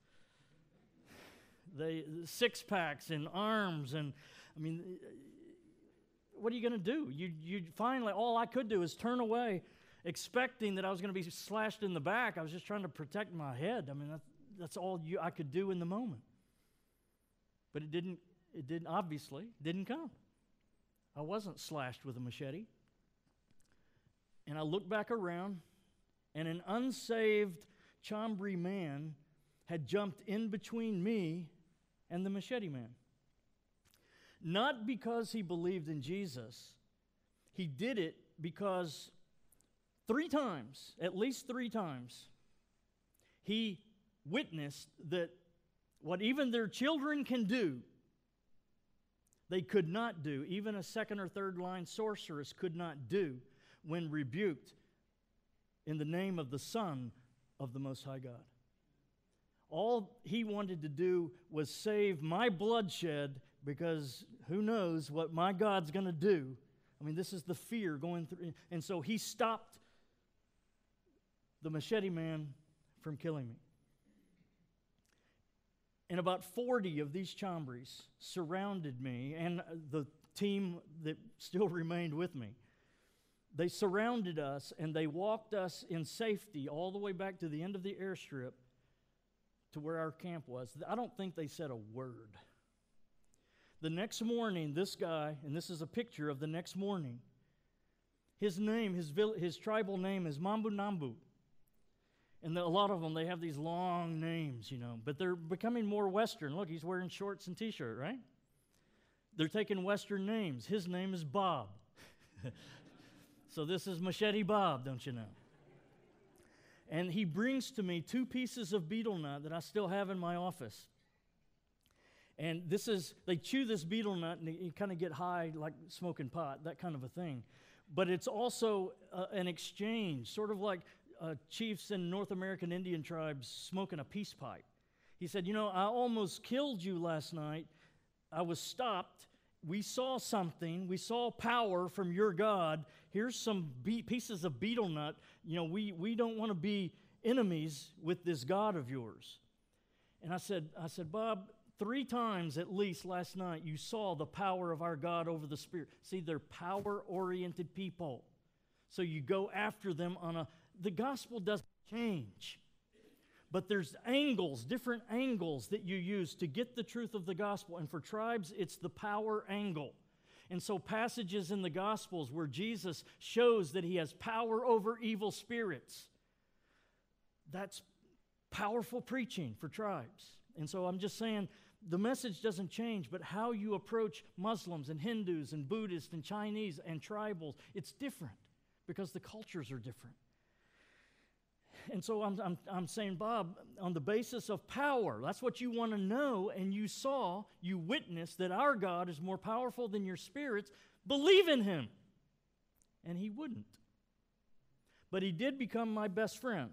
They 6-packs and arms, and I mean, what are you going to do? You finally, all I could do is turn away, expecting that I was going to be slashed in the back. I was just trying to protect my head. I mean, that's all I could do in the moment. But it didn't obviously didn't come. I wasn't slashed with a machete. And I looked back around, and an unsaved Chambri man had jumped in between me and the machete man. Not because he believed in Jesus. He did it because 3 times, at least 3 times, he witnessed that what even their children can do, they could not do. Even a 2nd or 3rd line sorceress could not do when rebuked in the name of the Son of the Most High God. All he wanted to do was save my bloodshed, because who knows what my God's going to do. I mean, this is the fear going through. And so he stopped the machete man from killing me. And about 40 of these Chambris surrounded me and the team that still remained with me. They surrounded us, and they walked us in safety all the way back to the end of the airstrip to where our camp was. I don't think they said a word. The next morning, this guy, and this is a picture of the next morning, his name, his tribal name is Mambu Nambu. And a lot of them, they have these long names, you know, but they're becoming more Western. Look, he's wearing shorts and T-shirt, right? They're taking Western names. His name is Bob. So this is Machete Bob, don't you know? And he brings to me 2 pieces of betel nut that I still have in my office. And they chew this betel nut and you kind of get high like smoking pot, that kind of a thing. But it's also an exchange, sort of like chiefs in North American Indian tribes smoking a peace pipe. He said, you know, I almost killed you last night. I was stopped. We saw something. We saw power from your God. Here's some pieces of betel nut. You know, we don't want to be enemies with this God of yours. And I said, Bob, 3 times at least last night you saw the power of our God over the Spirit. See, they're power-oriented people. So you go after them the gospel doesn't change. But there's different angles that you use to get the truth of the gospel. And for tribes, it's the power angle. And so passages in the Gospels where Jesus shows that he has power over evil spirits, that's powerful preaching for tribes. And so I'm just saying, the message doesn't change, but how you approach Muslims and Hindus and Buddhists and Chinese and tribals, it's different because the cultures are different. And so I'm saying, Bob, on the basis of power, that's what you want to know, and you witnessed that our God is more powerful than your spirits, believe in him. And he wouldn't. But he did become my best friend.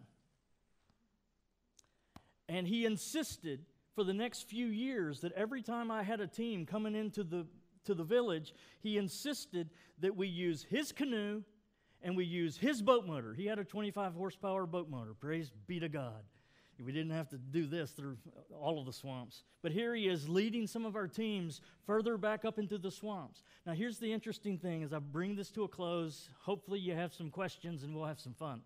And he insisted for the next few years that every time I had a team coming into the village, he insisted that we use his canoe and we use his boat motor. He had a 25 horsepower boat motor. Praise be to God. We didn't have to do this through all of the swamps. But here he is leading some of our teams further back up into the swamps. Now here's the interesting thing as I bring this to a close. Hopefully you have some questions and we'll have some fun.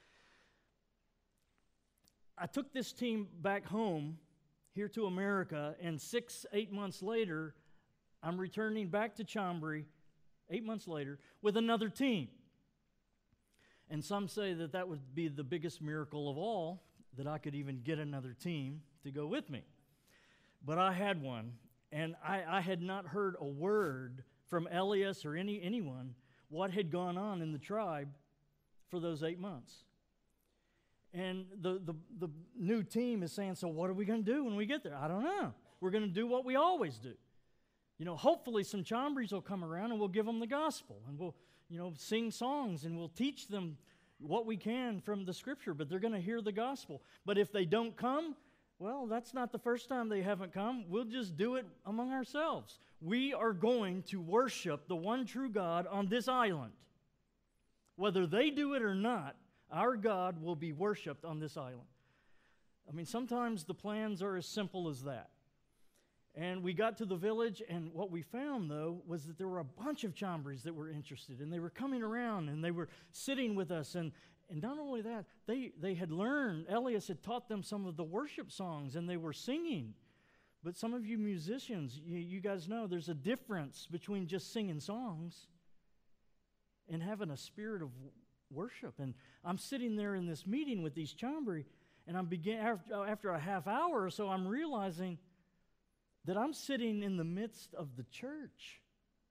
I took this team back home here to America, and 8 months later, I'm returning back to Chambry, 8 months later, with another team. And some say that that would be the biggest miracle of all, that I could even get another team to go with me. But I had one, and I had not heard a word from Elias or anyone what had gone on in the tribe for those 8 months. And the new team is saying, so what are we going to do when we get there? I don't know. We're going to do what we always do. Hopefully some Chambrys will come around and we'll give them the gospel. And we'll, sing songs and we'll teach them what we can from the Scripture. But they're going to hear the gospel. But if they don't come, well, that's not the first time they haven't come. We'll just do it among ourselves. We are going to worship the one true God on this island. Whether they do it or not, our God will be worshiped on this island. I mean, sometimes the plans are as simple as that. And we got to the village, and what we found, though, was that there were a bunch of Chambrys that were interested, and they were coming around, and they were sitting with us. And not only that, they had learned, Elias had taught them some of the worship songs, and they were singing. But some of you musicians, you guys know there's a difference between just singing songs and having a spirit of worship. And I'm sitting there in this meeting with these Chambry, and after a half hour or so, I'm realizing that I'm sitting in the midst of the church.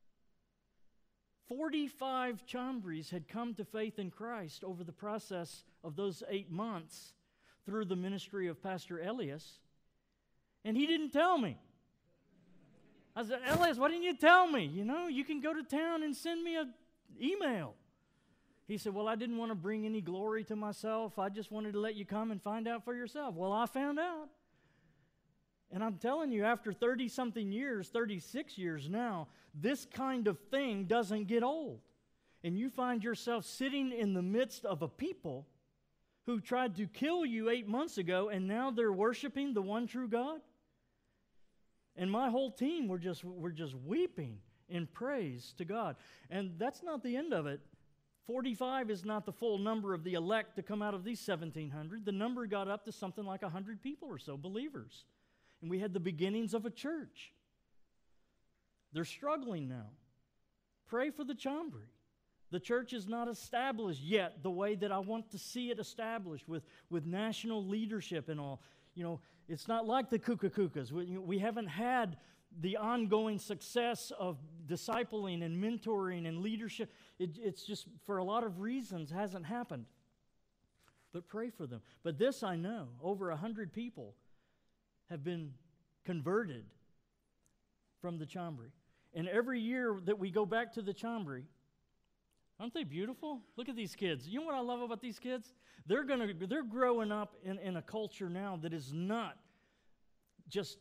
45 Chambrys had come to faith in Christ over the process of those 8 months through the ministry of Pastor Elias, and he didn't tell me. I said, Elias, why didn't you tell me? You can go to town and send me an email. He said, well, I didn't want to bring any glory to myself. I just wanted to let you come and find out for yourself. Well, I found out. And I'm telling you, after 30-something years, 36 years now, this kind of thing doesn't get old. And you find yourself sitting in the midst of a people who tried to kill you 8 months ago, and now they're worshiping the one true God. And my whole team, we're just weeping in praise to God. And that's not the end of it. 45 is not the full number of the elect to come out of these 1,700. The number got up to something like 100 people or so, believers. And we had the beginnings of a church. They're struggling now. Pray for the Chambry. The church is not established yet the way that I want to see it established with national leadership and all. It's not like the Kukakukas. We haven't had the ongoing success of discipling and mentoring and leadership. It's just, for a lot of reasons, hasn't happened. But pray for them. But this I know, over 100 people have been converted from the Chambry. And every year that we go back to the Chambry, aren't they beautiful? Look at these kids. You know what I love about these kids? They're growing up in a culture now that is not just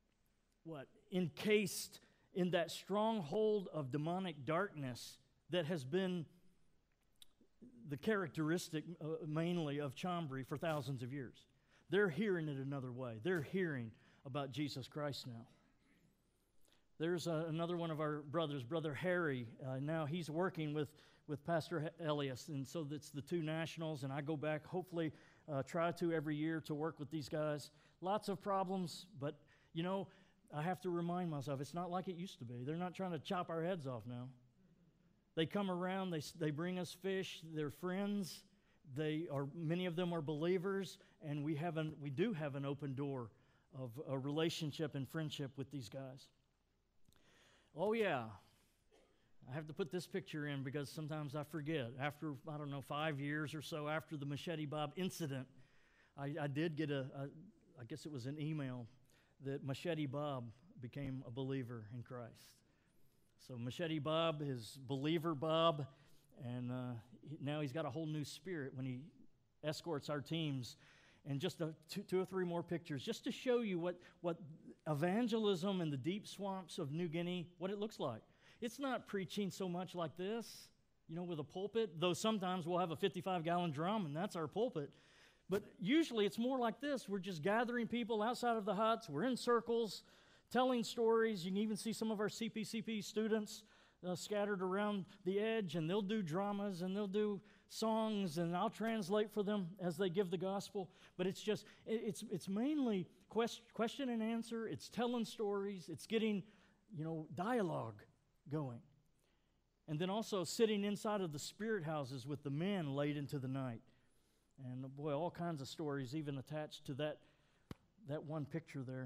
encased in that stronghold of demonic darkness that has been the characteristic mainly of Chambry for thousands of years. They're hearing it another way. They're hearing about Jesus Christ now. There's another one of our brothers, Brother Harry. Now he's working with Pastor Elias, and so that's the two nationals, and I go back, hopefully try to every year to work with these guys. Lots of problems, but I have to remind myself, it's not like it used to be. They're not trying to chop our heads off now. They come around, they bring us fish, they're friends, many of them are believers, and we do have an open door of a relationship and friendship with these guys. Oh yeah, I have to put this picture in because sometimes I forget. After, 5 years or so after the Machete Bob incident, I did get I guess it was an email that Machete Bob became a believer in Christ. So Machete Bob is believer Bob, and now he's got a whole new spirit when he escorts our teams. And just two or three more pictures, just to show you what evangelism in the deep swamps of New Guinea, what it looks like. It's not preaching so much like this, with a pulpit, though sometimes we'll have a 55-gallon drum, and that's our pulpit. But usually it's more like this. We're just gathering people outside of the huts. We're in circles, telling stories. You can even see some of our CPCP students scattered around the edge, and they'll do dramas, and they'll do songs, and I'll translate for them as they give the gospel. But it's mainly question and answer. It's telling stories. It's getting, dialogue going. And then also sitting inside of the spirit houses with the men late into the night. And boy, all kinds of stories even attached to that one picture there.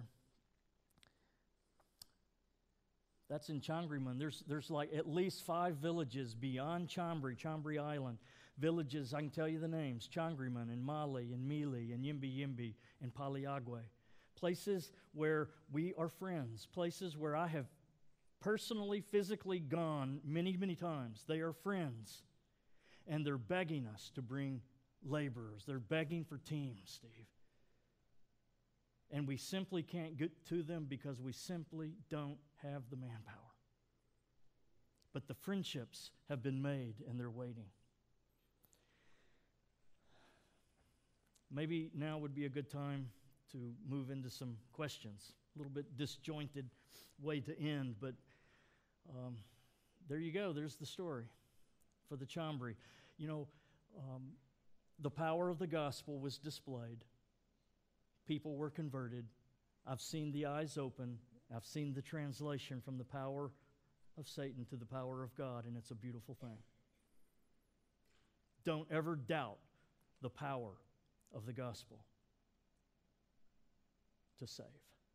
That's in Changriman. There's like at least 5 villages beyond Chambri Island. Villages, I can tell you the names: Changriman and Mali and Mili and Yimbi Yimbi and Paliagwe. Places where we are friends. Places where I have personally, physically gone many, many times. They are friends. And they're begging us to bring laborers. They're begging for teams, Steve. And we simply can't get to them because we simply don't have the manpower. But the friendships have been made and they're waiting. Maybe now would be a good time to move into some questions. A little bit disjointed way to end, but there you go. There's the story for the Chambri. The power of the gospel was displayed. People were converted. I've seen the eyes open. I've seen the translation from the power of Satan to the power of God, and it's a beautiful thing. Don't ever doubt the power of the gospel to save.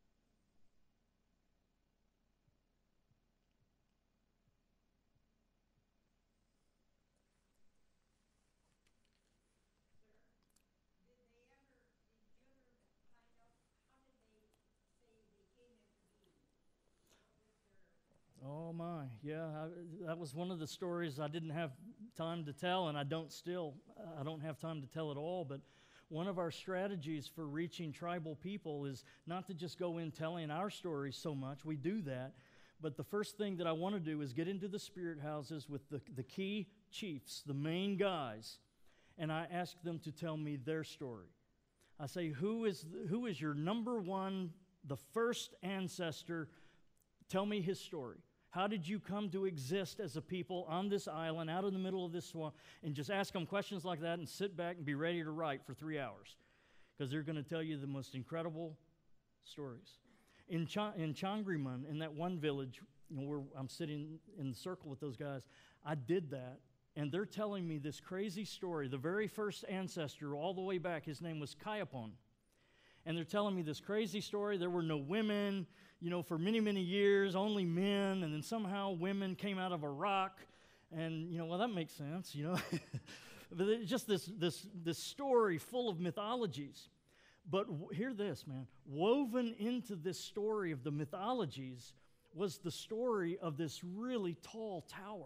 Oh my, yeah, that was one of the stories I didn't have time to tell, and I don't have time to tell it all, but one of our strategies for reaching tribal people is not to just go in telling our stories so much. We do that, but the first thing that I want to do is get into the spirit houses with the key chiefs, the main guys, and I ask them to tell me their story. I say, who is your number one, the first ancestor? Tell me his story. How did you come to exist as a people on this island, out in the middle of this swamp? And just ask them questions like that and sit back and be ready to write for 3 hours, because they're going to tell you the most incredible stories. In Changriman, in that one village, where I'm sitting in the circle with those guys, I did that, and they're telling me this crazy story. The very first ancestor, all the way back, his name was Kayapon. And they're telling me this crazy story. There were no women, for many, many years, only men, and then somehow women came out of a rock, and, well, that makes sense, But it's just this story full of mythologies. But hear this, man. Woven into this story of the mythologies was the story of this really tall tower.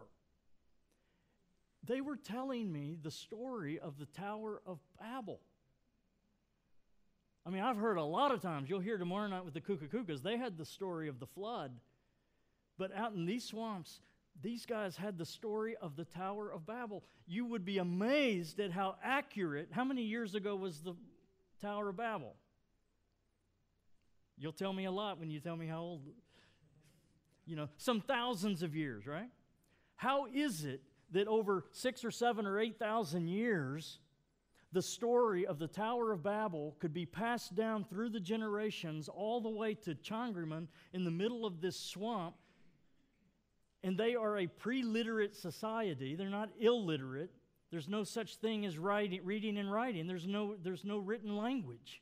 They were telling me the story of the Tower of Babel. I mean, I've heard a lot of times, you'll hear tomorrow night with the Kukakukas, they had the story of the flood. But out in these swamps, these guys had the story of the Tower of Babel. You would be amazed at how accurate. How many years ago was the Tower of Babel? You'll tell me a lot when you tell me how old. Some thousands of years, right? How is it that over 6,000 or 7,000 or 8,000 years, the story of the Tower of Babel could be passed down through the generations all the way to Changriman in the middle of this swamp? And they are a pre-literate society. They're not illiterate. There's no such thing as reading and writing. There's no written language.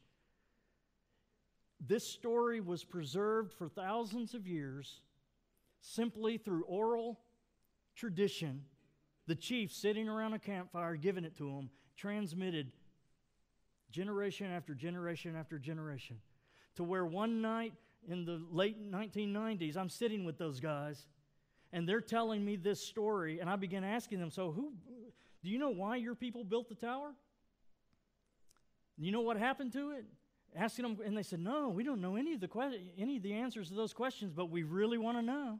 This story was preserved for thousands of years simply through oral tradition, the chief sitting around a campfire giving it to them, transmitted generation after generation after generation, to where one night in the late 1990s, I'm sitting with those guys, and they're telling me this story, and I began asking them, so do you know why your people built the tower? Do you know what happened to it? Asking them, and they said, no, we don't know any of the answers to those questions, but we really want to know.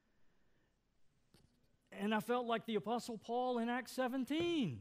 And I felt like the Apostle Paul in Acts 17,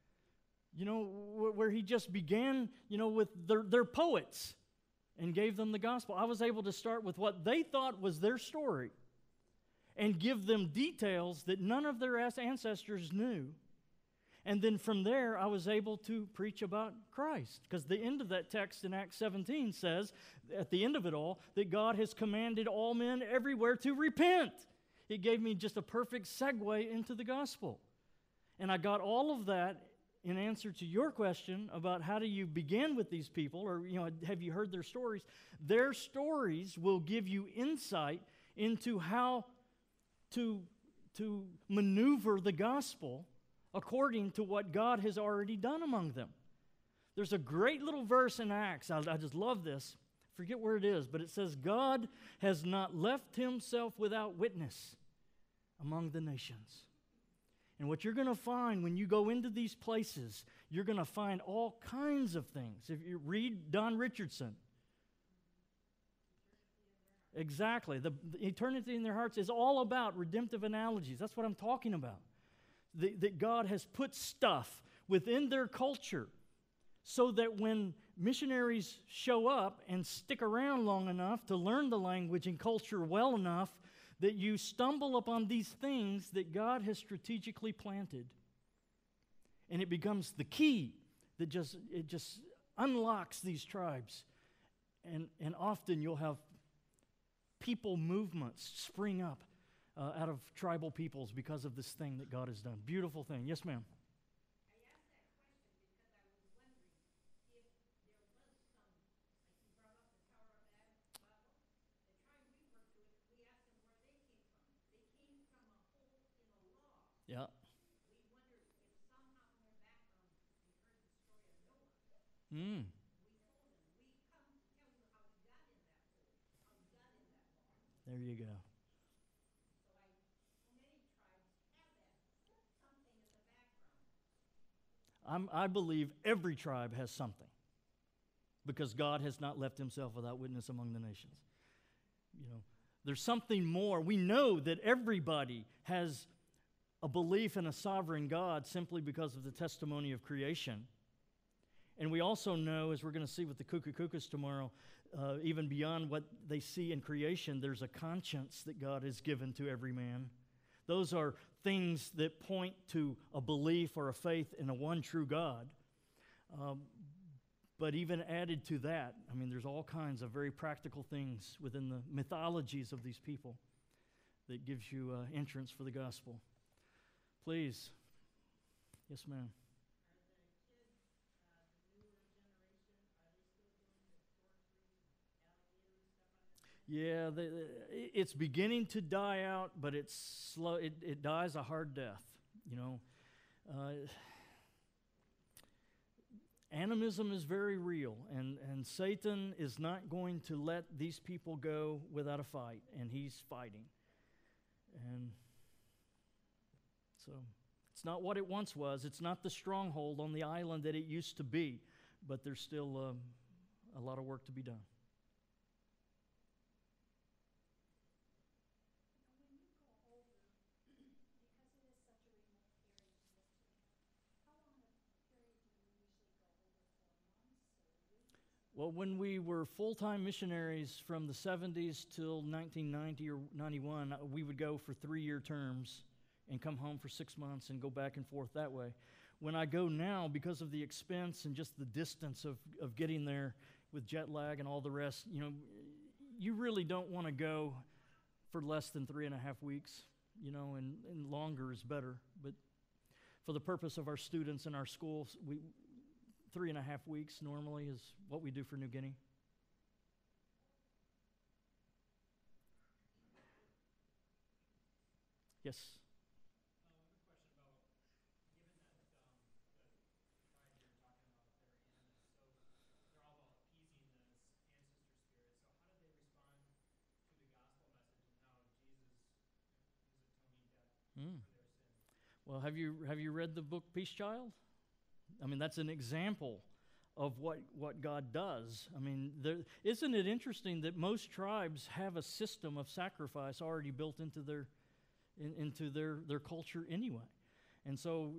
where he just began, with their poets and gave them the gospel. I was able to start with what they thought was their story and give them details that none of their ancestors knew. And then from there, I was able to preach about Christ. Because the end of that text in Acts 17 says, at the end of it all, that God has commanded all men everywhere to repent. It gave me just a perfect segue into the gospel. And I got all of that in answer to your question about how do you begin with these people, or have you heard their stories? Their stories will give you insight into how to maneuver the gospel according to what God has already done among them. There's a great little verse in Acts. I just love this. Forget where it is, but it says, God has not left himself without witness among the nations. And what you're going to find when you go into these places, you're going to find all kinds of things. If you read Don Richardson, exactly. The eternity in their hearts is all about redemptive analogies. That's what I'm talking about. That God has put stuff within their culture so that when missionaries show up and stick around long enough to learn the language and culture well enough, that you stumble upon these things that God has strategically planted. And it becomes the key that just unlocks these tribes. And often you'll have people movements spring up out of tribal peoples because of this thing that God has done. Beautiful thing. Yes, ma'am. Yeah. Mm. There you go. I believe every tribe has something, because God has not left himself without witness among the nations. There's something more. We know that everybody has a belief in a sovereign God simply because of the testimony of creation. And we also know, as we're going to see with the Kukukukas tomorrow, even beyond what they see in creation, there's a conscience that God has given to every man. Those are things that point to a belief or a faith in a one true God. But even added to that, there's all kinds of very practical things within the mythologies of these people that gives you entrance for the gospel. Please. Yes, ma'am. Yeah, it's beginning to die out, but it's slow. It dies a hard death, Animism is very real, and Satan is not going to let these people go without a fight, and he's fighting. And so it's not what it once was. It's not the stronghold on the island that it used to be, but there's still a lot of work to be done. Well, when we were full-time missionaries from the 70s till 1990 or 91, we would go for 3-year terms and come home for 6 months and go back and forth that way. When I go now, because of the expense and just the distance of getting there with jet lag and all the rest, you really don't want to go for less than 3.5 weeks, and longer is better. But for the purpose of our students and our schools, 3.5 weeks normally is what we do for New Guinea. Yes. Well, have you read the book Peace Child? I mean, that's an example of what God does. I mean, isn't it interesting that most tribes have a system of sacrifice already built into their culture anyway? And so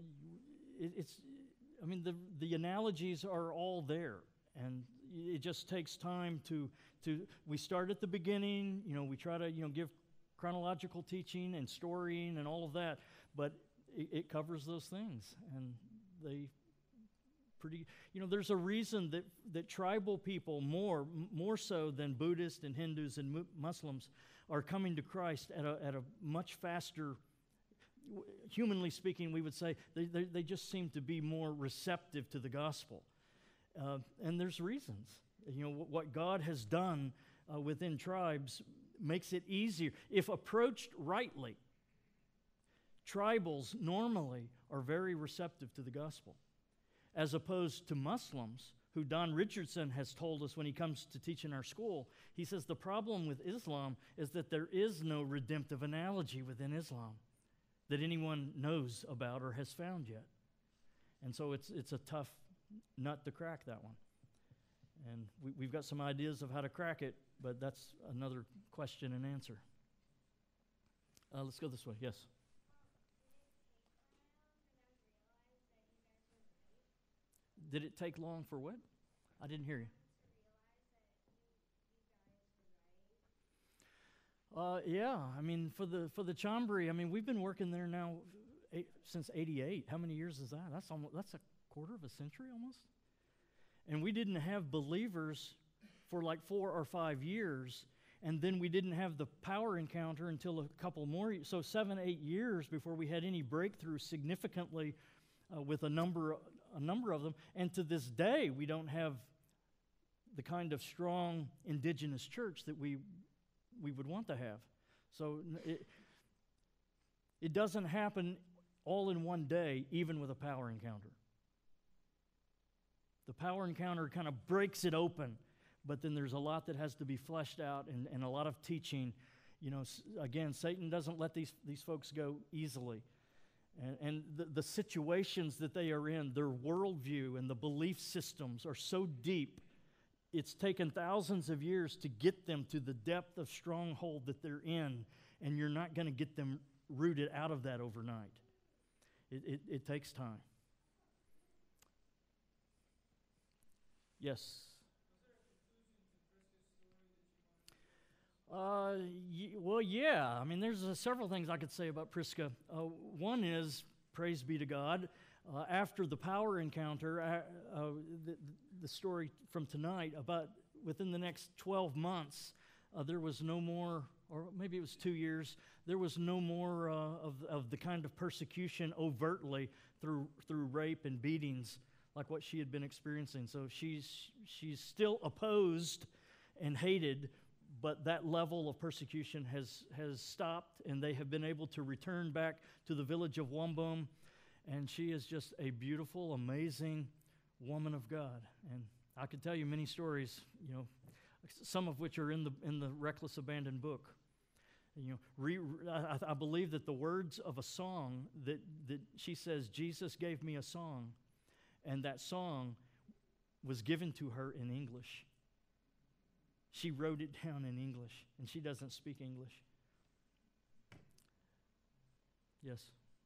I mean, the analogies are all there, and it just takes time to we start at the beginning, we try to, give chronological teaching and storying and all of that, but it covers those things, and they there's a reason that tribal people more so than Buddhists and Hindus and Muslims are coming to Christ at a much faster. Humanly speaking, we would say they just seem to be more receptive to the gospel, and there's reasons. What God has done within tribes makes it easier if approached rightly. Tribals normally are very receptive to the gospel, as opposed to Muslims, who Don Richardson has told us when he comes to teach in our school. He says the problem with Islam is that there is no redemptive analogy within Islam that anyone knows about or has found yet. And so it's a tough nut to crack, that one. And we've got some ideas of how to crack it, but that's another question and answer. Let's go this way. Yes? Did it take long for what? I didn't hear you. Yeah, I mean, for the Chambri, I mean, we've been working there now since '88. How many years is that? That's a quarter of a century almost. And we didn't have believers for like 4 or 5 years, and then we didn't have the power encounter until a couple more years. So 7, 8 years before we had any breakthrough significantly with a number of them. And to this day, we don't have the kind of strong indigenous church that we would want to have. So it doesn't happen all in one day, even with a power encounter. The power encounter kind of breaks it open, but then there's a lot that has to be fleshed out and a lot of teaching. Again, Satan doesn't let these folks go easily. And the situations that they are in, their worldview and the belief systems are so deep. It's taken thousands of years to get them to the depth of stronghold that they're in, and you're not going to get them rooted out of that overnight. It takes time. Yes? Well, yeah. I mean, there's several things I could say about Prisca. One is, praise be to God, after the power encounter, the story from tonight, about within the next 12 months, there was no more, or maybe it was 2 years, there was no more of the kind of persecution overtly through rape and beatings like what she had been experiencing. So she's still opposed and hated, but that level of persecution has stopped, and they have been able to return back to the village of Wambum, and she is just a beautiful, amazing woman of God. And I could tell you many stories, some of which are in the Reckless Abandoned book. I believe that the words of a song that she says, Jesus gave me a song, and that song was given to her in English. She wrote it down in English, and she doesn't speak English. Yes?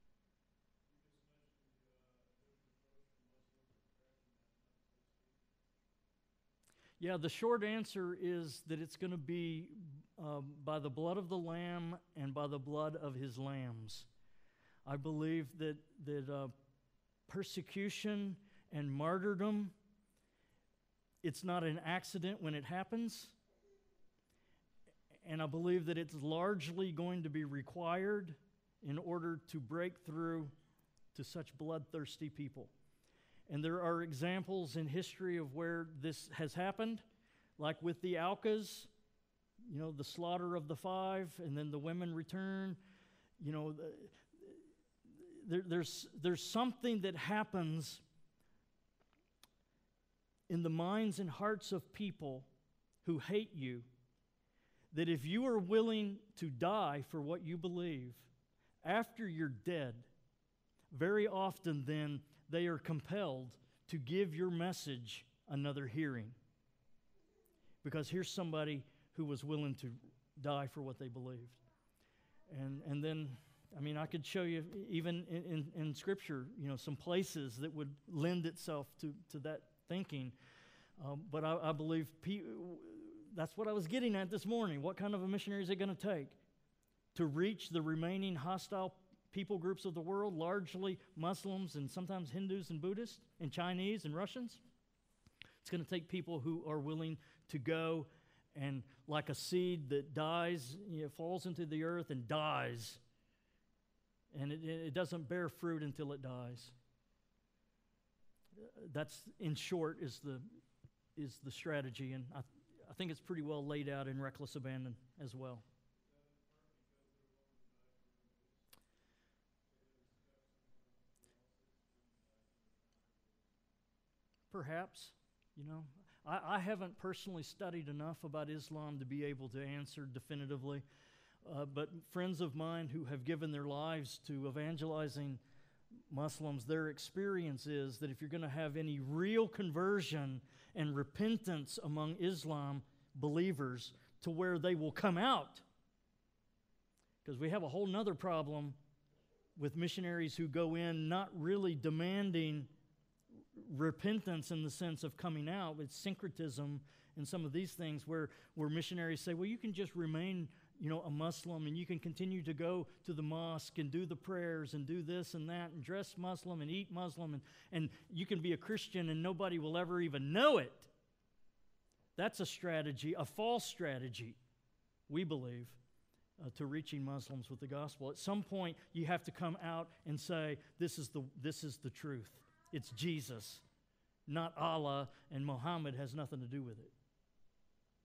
Yeah, the short answer is that it's going to be by the blood of the Lamb and by the blood of his lambs. I believe that persecution and martyrdom, it's not an accident when it happens. And I believe that it's largely going to be required in order to break through to such bloodthirsty people. And there are examples in history of where this has happened, like with the Aucas, the slaughter of the 5, and then the women return. There's something that happens in the minds and hearts of people who hate you, that if you are willing to die for what you believe, after you're dead, very often then they are compelled to give your message another hearing. Because here's somebody who was willing to die for what they believed. And then, I mean, I could show you even in Scripture, some places that would lend itself to that thinking. But I believe that's what I was getting at this morning. What kind of a missionary is it going to take to reach the remaining hostile people groups of the world, largely Muslims and sometimes Hindus and Buddhists and Chinese and Russians? It's going to take people who are willing to go and, like a seed that dies, falls into the earth and dies, and it doesn't bear fruit until it dies. That's, in short, is the strategy, and I think it's pretty well laid out in Reckless Abandon as well. Perhaps, I haven't personally studied enough about Islam to be able to answer definitively, but friends of mine who have given their lives to evangelizing Muslims, their experience is that if you're going to have any real conversion and repentance among Islam believers to where they will come out, because we have a whole nother problem with missionaries who go in not really demanding repentance in the sense of coming out. It's syncretism and some of these things where missionaries say, well, you can just remain a Muslim, and you can continue to go to the mosque and do the prayers and do this and that and dress Muslim and eat Muslim, and you can be a Christian and nobody will ever even know it. That's a strategy, a false strategy, we believe, to reaching Muslims with the gospel. At some point, you have to come out and say, this is the truth. It's Jesus, not Allah, and Muhammad has nothing to do with it.